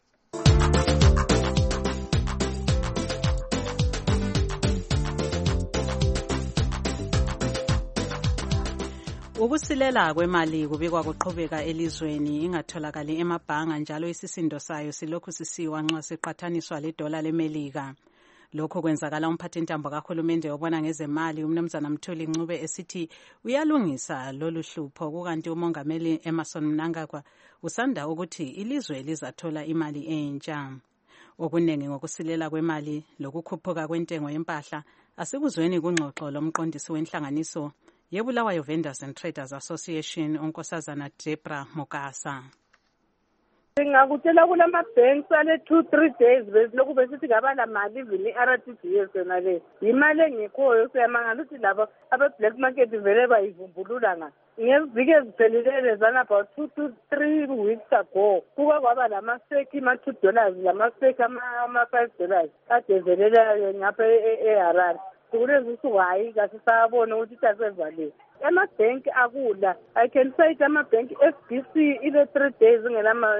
Ukusilela kwemali kubikwa kuqhubeka elizweni ingatholakali emabhanga njalo isisindo sayo silokhu sisiwa nxa siqathaniswa ledola leMelika. Lokho kwenzakala umphathintambo kahulumende obona ngezemali umnumzana Mthuli Ncube esithi uyalungisa lolu hlupho kukanti umongameli Emerson Mnangagwa usanda ukuthi ilizwe lizathola imali entsha. Okuningi ngokusilela kwemali lokukhuphuka kwentengo yempahla asikuzweni kungxoxo lomqondisi wenhlanganiso yeBulawayo Vendors and Traders Association unkosazana Debra Mokasa. Ngakutshela kulama banks ale two three days besilokhu besithi ngabala mali even i-R T G S yona le imali engekhoyo siyamangala ukuthi labo abe-black market vele bayivumbulula nga ngeviki eziphelelele zana about two to three weeks ago kuke kwaba lamaseki ma-two dollars lamaseki ama-five dollars adevelelayo ngapha eHarare. Kulezi usuku hayi kasisabona ukuthi tasevale emabhenki akula. I can say that amabhenki F B C ile three days ngelama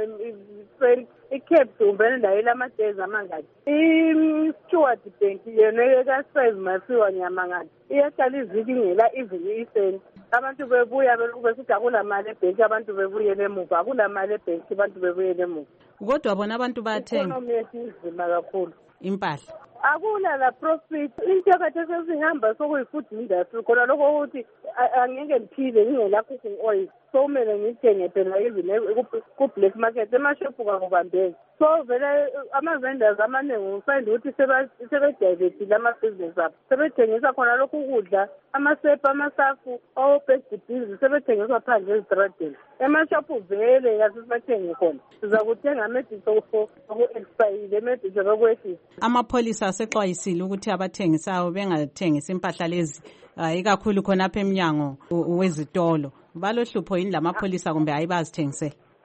i-Cape Town ndayo lama days amangaki. I-Stewart Bank yena ka-Size Masiwa nyamangaki iyaqala iviki ngela even i-cent. Abantu bebuya besithi akula mali ebhenki abantu bebuyele emuva akula mali ebhenki abantu bebuyele emuva. Kodwa bona abantu bayathenga. Economy yesizima kakhulu. Impahla akula la profit into kade sesihamba sokuyi-food industry khona lokho ukuthi angeke ngiphile ngingela cooking oil so kumele ngithenge phela even ku-black market emashophu kakubambeki so vele ama-vendors amaningi ufind ukuthi sebedivethile amabhizinisi abo sebethengisa khona lokhu ukudla amasepa amasafu o-baked beans sebethengiswa phandle ezitradeni emashophu vele kasisathengi khona sizakuthenga amedisi oku-expayile amedisi okwehlisa. Amapholisa asexwayisile ukuthi abathengisayo bengathengisi impahla lezi ikakhulu khonapha eminyango wezitolo. Balohlupho yini lamapholisa kumbe hayi bazithengisela?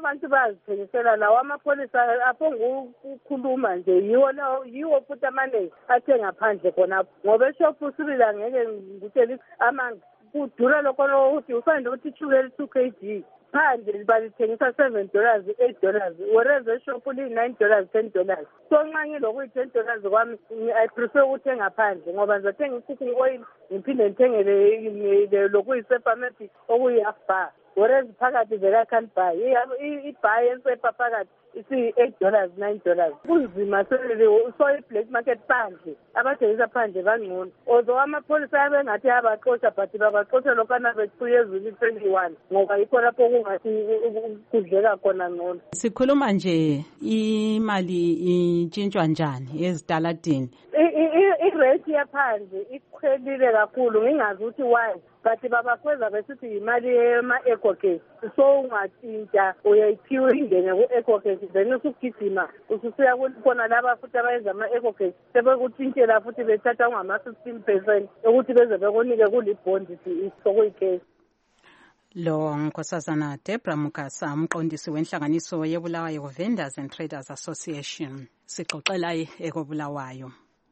abantu bazithengisela lawo amapholisa aphongukukhuluma nje yiwo yiwo futhi amaningi athe ngaphandle khonapho ngoba eshophu usibili angeke ngitshele amanga kudura lokho ukuthi ufanele ukuthi ichukele two k g phandle balithengisa seven dollars eight dollars whereas eshophu li-nine dollars ten dollars so nxa ngilokuyi-ten dollars kwami I prefer ukuthenga phandle ngoba ngizathenga i-cooking oil ngiphinde ngithengele lokuyisepa maybe okuyi-half bar whereas phakathi vele I can't buy ibhayi esepa phakathi isi-eight dollars nine dollars kunzima so i-black market phandle abathengisa phandle bangcono although amapholisa abengathi abaxosha but babaxosha lokhana bethuye ezulu twenty-one ngoba yikho lapho kungathi kudleka khona ngcono. Sikhuluma nje imali intshintshwa njani ezitaladini? I-rate yaphandle ikhwelile kakhulu ngingazi ukuthi why but babakhweza besithi yimali ema-ecocase so ungatshintsha uyayiphiwa ingene ku-ecocase then usugijima ususuya khona laba futhi abayenza ama-ecocase sebekutshintshela futhi bethatha ungama-fifteen percent ukuthi beze bekunike kulibhondi sokuyicase. Lo Nkosazana Deborah Mugasa umqondisi wenhlanganiso yeBulawayo Vendors and Traders Association sixoxela ekobulawayo.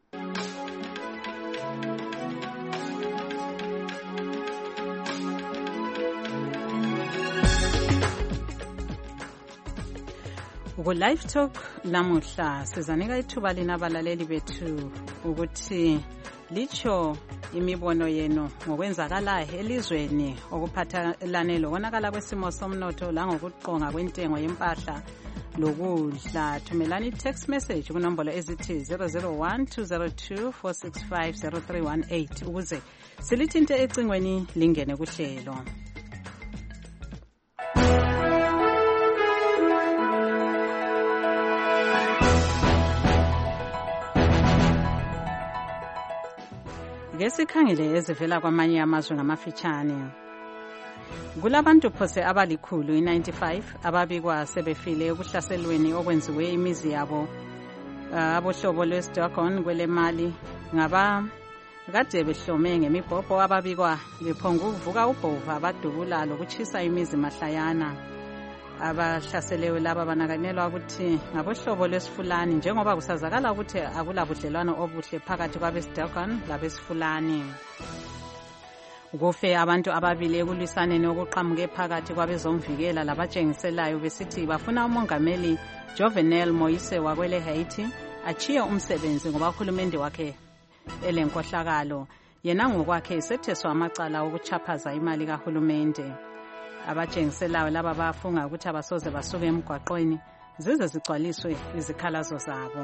Ku Live Talk lamuhla sizanika ithuba lina abalaleli bethu ukuthi licho imibono yenu ngokwenzakala elizweni okuphathelane lokonakala kwesimo somnotho la ngokuqonga kwentengo yempahla lokudla. Thumelani i-text message kunombolo ezithi zero zero one two zero two four six five zero three one eight ukuze silithinte ecingweni lingene kuhlelo. Ngesikhangele ezivela kwamanye amazwe ngamafitshane. Kulabantu phose abalikhulu i-ninety-five ababikwa sebefile ekuhlaselweni okwenziwe imizi yabo abohlobo lwesidragon kwele Mali ngaba kade behlome ngemibhobho ababikwa bephonga ukuvuka ubhova abadubula lokuchisa imizi mahlayana. Abahlaselewe laba banakanelwa ukuthi ngabohlobo lwesifulani njengoba kusazakala ukuthi akula budlelwano obuhle phakathi kwabesidragon labesifulani. Kufe abantu ababili ekulwisaneni okuqhamuke phakathi kwabezomvikela labatshengiselayo besithi bafuna umongameli Jovenel Moise wakwele Haiti achiye umsebenzi ngoba uhulumende wakhe elenkohlakalo yena ngokwakhe esetheswa amacala okuchaphaza imali kahulumende. Abatshengiselayo laba bafunga ukuthi abasoze basuke emgwaqweni zize zigcwaliswe izikhalazo zabo.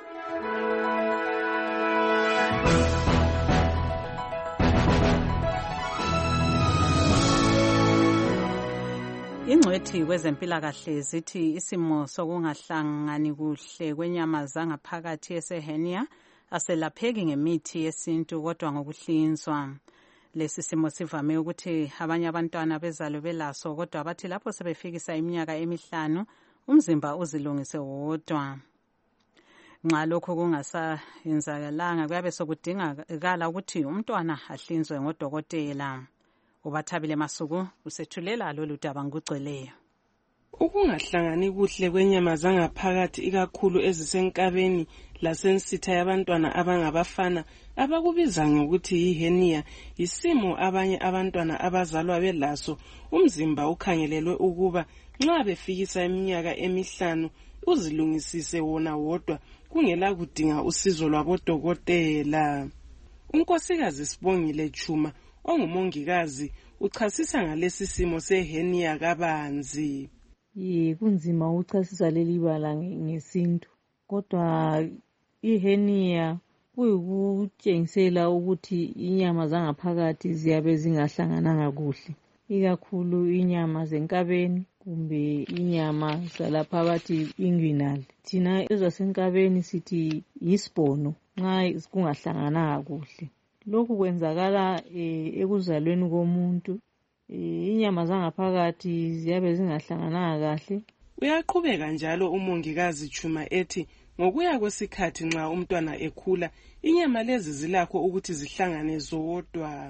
Ingcwethi kwezempilakahle zithi isimo sokungahlangani kuhle kwenyama zangaphakathi esehenia aselapheki ngemithi yesintu kodwa ngokuhlinzwa. Lesi simo sivame ukuthi abanye abantwana bezalo belaso kodwa bathi lapho sebefikisa iminyaka emihlanu umzimba uzilungise wodwa. Nxa lokho kungasayenzakalanga kuyabe sokudingakala ukuthi umntwana ahlinzwe ngodokotela. Ubathabile Masuku usethulela lolu daba ngugcweleyo. Ukungahlangani kuhle kwenyama zangaphakathi ikakhulu ezisenkabeni lasensitha yabantwana abangabafana abakubiza ngokuthi yihenia isimo abanye abantwana abazalwa belaso umzimba ukhangelelwe ukuba nxa befikisa iminyaka emihlanu uzilungisise wona wodwa kungela kudinga usizo lwabodokotela. Unkosikazi Sibongile Chuma ongumongikazi uchasisa ngalesi simo sehenia kabanzi. Ye kunzima uchasisa leli bala ngesintu kodwa ihenia kuyikutshengisela ukuthi inyama zangaphakathi ziyabe zingahlangananga kuhle ikakhulu inyama zenkabeni kumbe inyama zalapha bathi inguinal. Thina ezasenkabeni sithi yisibhono nxa kungahlangananga kuhle. Lokhu kwenzakala ekuzalweni komuntu. Inyama zangaphakathi ziyabe zingahlangananga kahle. Uyaqhubeka njalo umongikazi Chuma ethi ngokuya kwesikhathi nxa umntwana ekhula inyama lezi zilakho ukuthi zihlangane zodwa.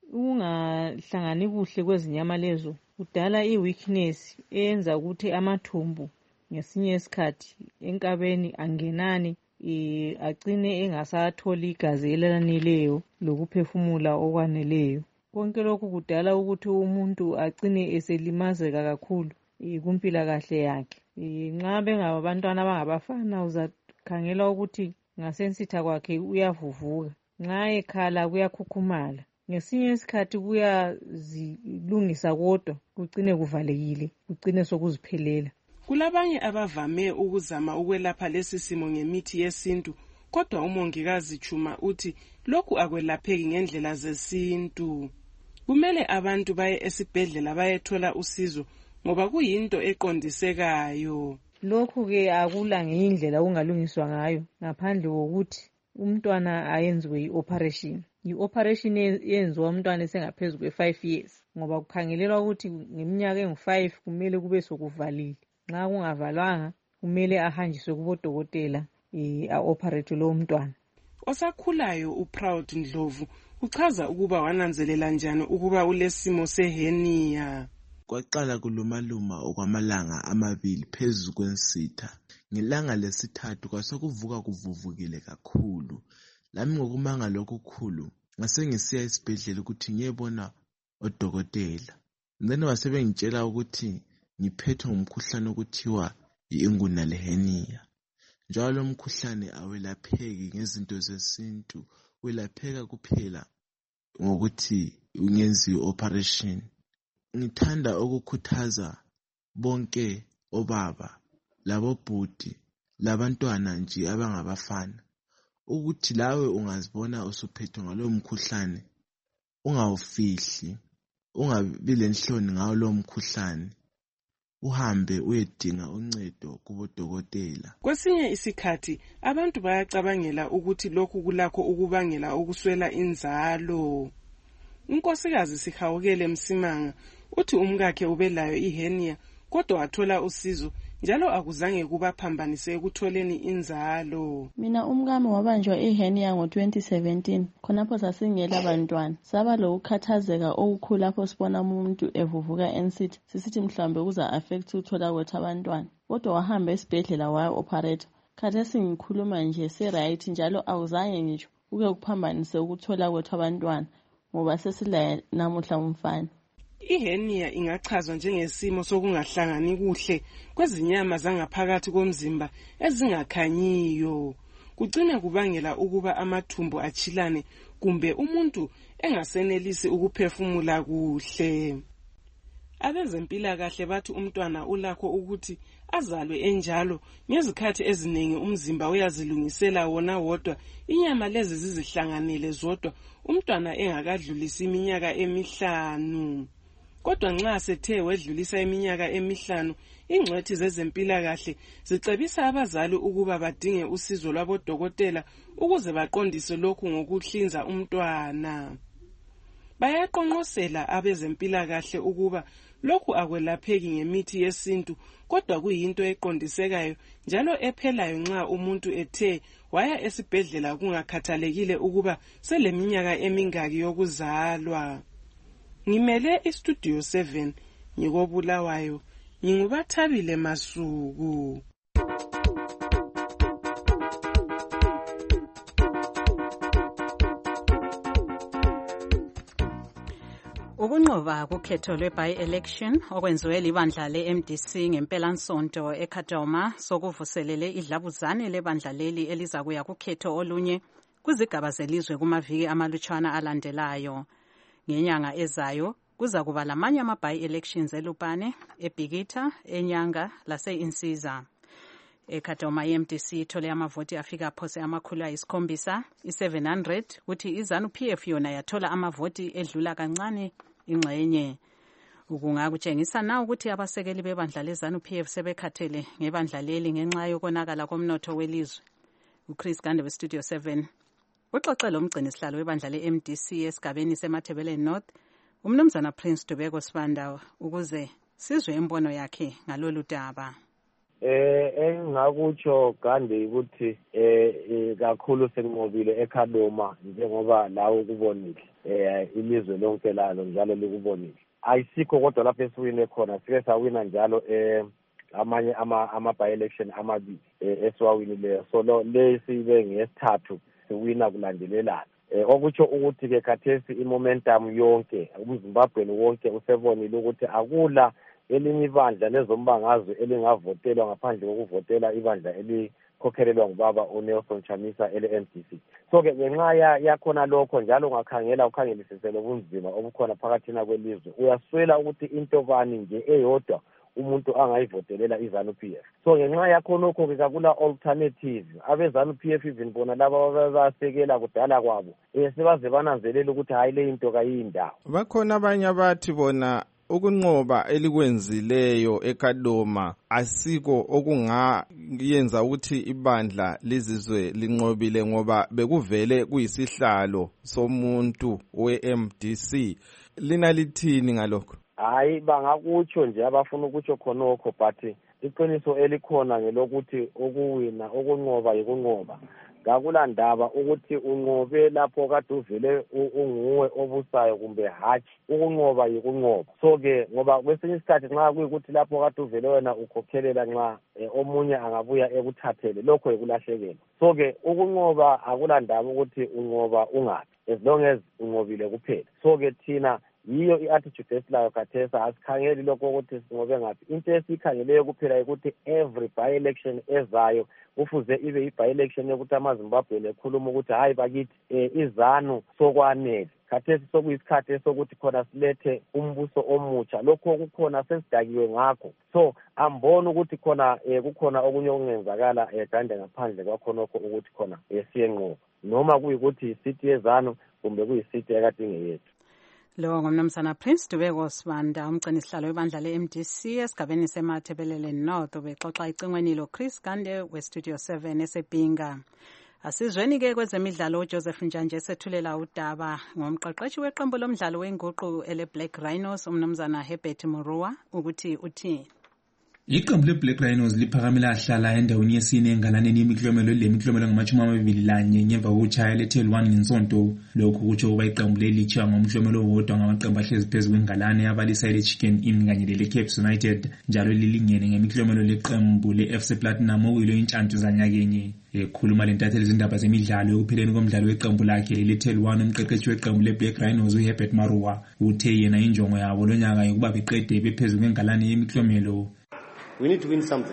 Ukungahlangani kuhle kwezinyama lezo kudala i-weakness eyenza ukuthi amathumbu ngesinye isikhathi enkabeni angenani e, agcine engasatholi igazi elaneleyo lokuphefumula okwaneleyo. Konke lokhu kudala ukuthi umuntu agcine eselimazeka kakhulu e, kumpilakahle yakhe. E, nxa bengabantwana abangabafana uzakhangela ukuthi ngasensitha kwakhe uyavuvuka, nxa ekhala kuyakhukhumala. Ngesinye isikhathi kuyazilungisa kodwa kugcine kuvalekile, kugcine sokuziphelela. Kulabanye abavame ukuzama ukwelapha lesi simo ngemithi yesintu, kodwa umongikazi Chuma uthi lokhu akwelapheki ngendlela zesintu. Kumele abantu baye esibhedlela bayethola usizo ngoba kuyinto eqondisekayo. Lokhu ke akula ngendlela ungalungiswa ngayo ngaphandle kokuthi umntwana ayenziwe i-operation. I-operation yenziwa umntwana esengaphezulu kwe five years ngoba kukhangelelwa ukuthi ngeminyaka engu five kumele kube sokuvalile. Nxa kungavalwanga kumele ahanjiswe kubodokotela eh a-operate lo mntwana. Osakhulayo uProud Ndlovu uchaza ukuba wananzelela njani ukuba ulesimo sehenia. Kwaqala kulumaluma okwamalanga amabili phezulu kwensitha. Ngelanga lesithathu kwasekuvuka kuvuvukile kakhulu. Lami ngokumanga lokukhulu ngase ngisiya esibhedlela ukuthi ngiyebona odokotela. Then wasebengitshela ukuthi ngiphethwe ngumkhuhlane okuthiwa i-inguna lehenia. Njalo umkhuhlane awelapheki ngezinto zesintu, welapheka kuphela ngokuthi ungenzi operation. Ngithanda ukukhuthaza bonke obaba labobhudi labantwana nje abangabafana ukuthi lawe ungazibona usuphethwe ngalo mkhuhlane ungawufihli, ungabi lenhloni ngawo lo mkhuhlane, uhambe uyedinga uncedo kubodokotela. Kwesinye isikhathi abantu bayacabangela ukuthi lokhu kulakho ukubangela ukuswela inzalo. Unkosikazi Sihawukele Msimanga uthi umkakhe ubelayo ihenia kodwa wathola usizo njalo akuzange kubaphambanise ekutholeni inzalo. Mina umkami wabanjwa ihenia ngo twenty seventeen khonapho sasingela abantwana. Saba lokukhathazeka okukhulu lapho sibona umuntu evuvuka ensitha sisithi mhlambe kuza affect uthola kwethu abantwana. Kodwa wahamba esibhedlela waya operate. Khathesi ngikhuluma nje se right njalo awuzange ngisho uke kuphambanise ukuthola kwethu abantwana ngoba sesila namuhla umfana. Ihenia ingachazwa njengesimo sokungahlangani kuhle kwezinyama zangaphakathi komzimba ezingakhanyiyo. Kugcina kubangela ukuba amathumbu achilane kumbe umuntu engasenelisi ukuphefumula kuhle. Abezempilakahle bathi umntwana ulakho ukuthi azalwe enjalo ngezikhathi eziningi umzimba uyazilungisela wona wodwa, inyama lezi zizihlanganele zodwa umntwana engakadlulisi iminyaka emihlanu. Kodwa nxa sethe wedlulisa iminyaka emihlanu, ingcwethi zezempilakahle zicebisa abazali ukuba badinge usizo lwabodokotela ukuze baqondise lokhu ngokuhlinza umntwana. Bayaqonqosela abezempilakahle ukuba lokhu akwelapheki ngemithi yesintu kodwa kuyinto eqondisekayo njalo ephelayo nxa umuntu ethe waya esibhedlela kungakhathalekile ukuba seleminyaka emingaki yokuzalwa. Ngimele istudio seven ngikobulawayo, ngingubathabile Masuku. Ukunqoba kukhetho lwe-by-election okwenziwe libandla le-M D C ngempelasonto eKhatoma sokuvuselele idlabuzane lebandla leli elizakuya kukhetho olunye kwizigaba zelizwe kumaviki amalutshwana alandelayo. Ngenyanga ezayo kuza kuba lamanye ama-by-elections eLupane, eBhikitha, eNyanga lase-Insiza. eKhatoma i-M D C ithole amavoti afika phose amakhulu ayisikhombisa i-seven hundred kuthi iZANU P F yona yathola amavoti edlula kancane ingxenye. Ukungakutshengisa na ukuthi abasekeli bebandla leZANU P F sebekhathele ngebandla leli ngenxa yokonakala komnotho welizwe. uChris Gande weStudio seven uxoxele umgcini sihlalo webandla le-M D C esigabeni seMathebeleni North, umnumzana Prince Dubeko Sibanda, ukuze sizwe imbono yakhe ngalolu daba. Eh engakutsho Gandhi ukuthi eh kakhulu senqobile eKadoma njengoba lawo kubonile eh ilizwe lonke lalo njalo likubonile. Ayisikho kodwa lapho esiwine khona sike sawina njalo eh amanye ama ama by election amabili esiwawinileyo. So lo lesibe ngesithathu siwina kulandelelana. Eh okutsho ukuthi ke khathesi imomentum yonke umZimbabweni wonke usebonile ukuthi akula elinye ibandla lezombangazwe elingavotelwa ngaphandle kokuvotela ibandla elikhokhelelwa ngubaba uNelson Chamisa ele-M D C. So ke ngenxa yakhona lokho njalo ungakhangela ukhangelisisele ubunzima obukhona phakathina kwelizwe uyaswela ukuthi into bani nje eyodwa umuntu angayivotelela iZANU P F. So ngenxa yakho lokho ke kakula alternative abeZANU P F even bona laba basekela kudala kwabo eh sebaze bananzelela ukuthi hayi le into kayindawo. Bakhona abanye abathi bona ukunqoba elikwenzileyo eKadoma asiko okungayenza ukuthi ibandla lizizwe linqobile ngoba bekuvele kuyisihlalo somuntu we-M D C. Lina lithini ngalokho? Hayi bangakutsho nje abafuna ukutsho khonokho but iqiniso elikhona ngelokuthi ukuwina okunqoba yikunqoba. Ngakulandaba ukuthi unqobe lapho kade uvele unguwe obusayo kumbe hatshi ukunqoba yikunqoba. So ke ngoba kwesinye isikhathi nxa kuyikuthi lapho kade uvele wena ukhokhelela nxa omunye angabuya ekuthathele lokho yikulahlekelwa. So ke ukunqoba akulandaba ukuthi unqoba ungathi as long as unqobile kuphela. So ke thina yiyo i-attitude esilayo khathesi asikhangeli lokho ukuthi singobe ngaphi. Into esikhangeleyo kuphela ukuthi every by election ezayo kufuze ibe i-by election yokuthi amaZimbabweni ekhuluma ukuthi hayi bakithi iZANU sokwanele. Khathesi sokuyisikhathi sokuthi khona silethe umbuso omutsha lokho kukhona sesidakiwe ngakho. So ambona ukuthi khona kukhona okunye okungenzakala egande ngaphandle kwakhonokho ukuthi khona siyenqoba noma kuyikuthi isithi yeZANU kumbe kuyisithi ekade ingeyethu. Lo ngumnumzana Prince Dubeko Sibanda umgcini isihlalo webandla le-M D C esigabeni seMathebelele North ubexoxa icingweni lo Chris Gande we-Studio seven esebhinga. Asizweni-ke kwezemidlalo uJoseph Njanje esethulela udaba ngomqeqeshi weqembu lomdlalo wenguqu ele-Black Rhinos umnumzana Herbert Murua ukuthi uthini. Iqembu le-Black Rhinos liphakamela ahlala endaweni yesine engalaneni yemiklomelo lemiklomelo ngamashumi amabili lanye ngemva kokuchaya le-Tel one ngensonto. Lokhu kutsho ukuba iqembu leli litshaya ngomklomelo owodwa ngamaqembu ahlezi phezu kwengalane abalisa ile-Chicken Inn kanye lele-Caps United njalo lilingene ngemiklomelo leqembu le-F C Platinum okuyilo intshantshu zanyakenye. Ekhuluma lentatheli izindaba zemidlalo ekupheleni komdlalo weqembu lakhe le-Tel one umqeqeshi weqembu le-Black Rhinos uHerbert Marua uthe yena injongo yabo lonyaka yokuba beqede bephezu kwengalane yemiklomelo. We need to win something.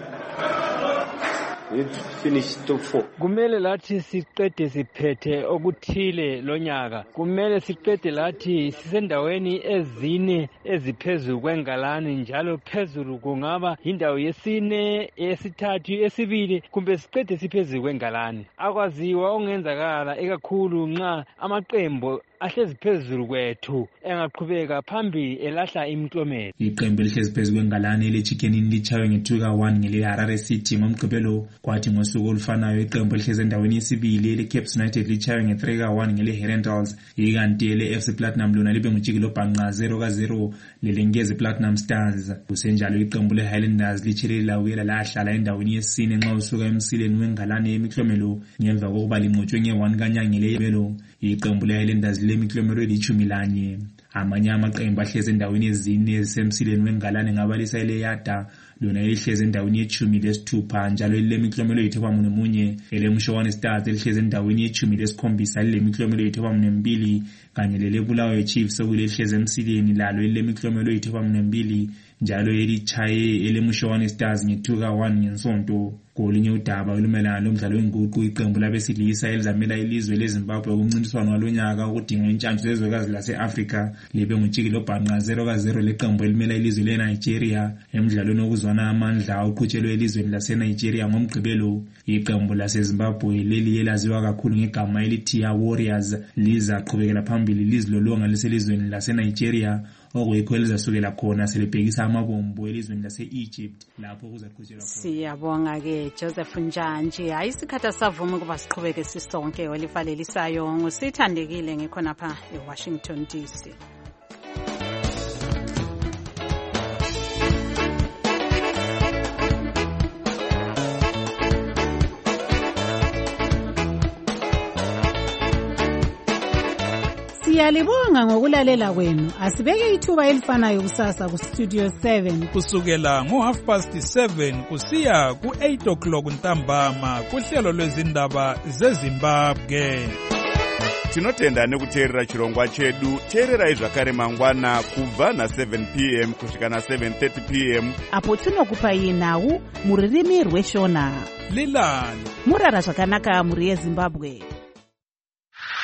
We need to finish top four. Kumele lathi siqede siphethe okuthile lonyaka. Kumele siqede lathi sisendaweni ezine eziphezulu kwengalani njalo phezulu kungaba indawo yesine, yesithathu, yesibili kumbe siqede siphezulu kwengalani. Akwaziwa ongenzakala ekakhulu nxa amaqembu ahlezi phezulu kwethu engaqhubeka phambili elahla imiklomelo. Iqembu elihlezi phezulu kwengalane le-Chicken Inn lichaywe nge-two ka one ngele-Harare City ngomgqibelo kwathi ngosuku olufanayo iqembu elihlezi endaweni yesibili ele-Caps United lichaywe nge-three ka one ngele-Herentals ikanti ele-F C Platinum lona libe ngujikelo bhanqa zero ka zero lelengezi Platinum Stars. Kusenjalo iqembu le-Highlanders litshelela ukela lahlala endaweni yesine nxa usuka emsileni wengalane yemiklomelo ngemva kokuba linqotshwe nge-one kanyangele. Iqembu le-Highlanders lemiklomelo elitshumi lanye. Amanye amaqembu ahlezi endaweni ezine ezisemsileni wengalane ngabalisa ele-Yada lona elihlezi endaweni yetshumi lesithupha njalo lilemiklomelo eyithoba munye. ele-Mshowane Stars elihlezi endaweni yetshumi lesikhombisa lilemiklomelo eyithoba mbili kanye lele-Bulawayo Chiefs okuyelihlezi emsileni lalo lilemiklomelo eyithoba mbili njalo elichaye ele-Mshowane Stars nge-two ka one ngensonto. Kolinye udaba olumelana lomdlalo wenguqu iqembu labesilisa elizamela ilizwe leZimbabwe ukuncintiswana walonyaka ukudinga intshantshu zezwekazi lase-Afrika libe ngujikelo bhanqa zero ka zero leqembu elimela ilizwe le-Nigeria emdlalweni wokuzwana amandla oqhutshelwe elizweni lase-Nigeria ngomgqibelo. Iqembu lase-Zimbabwe leli elaziwa kakhulu ngegama elithi Warriors lizaqhubekela phambili lizilolonga liselizweni lase-Nigeria okuyikho elizasukela khona selibhekisa amabombo elizweni lase-Egypt lapho kuzaqhutshelwa khona. Siyabonga ke Joseph Njanje. Hayi isikhathi savuma ukuba siqhubeke sisonke walivalelisayo ngusithandekile ngikhonapha eWashington D C. Siyalibonga ngokulalela kwenu. Asibeke ithuba elifanayo kusasa ku Studio seven kusukela ngo half past seven kusiya ku eight o'clock ntambama kuhlelo lwezindaba zeZimbabwe. Tinotenda nekuteerera chirongwa chedu. Teererai zvakare mangwana kubva na seven p m kusvika na seven thirty p m apo tinokupai nhau muririmi rweshona. Lilani murara zvakanaka muri yeZimbabwe.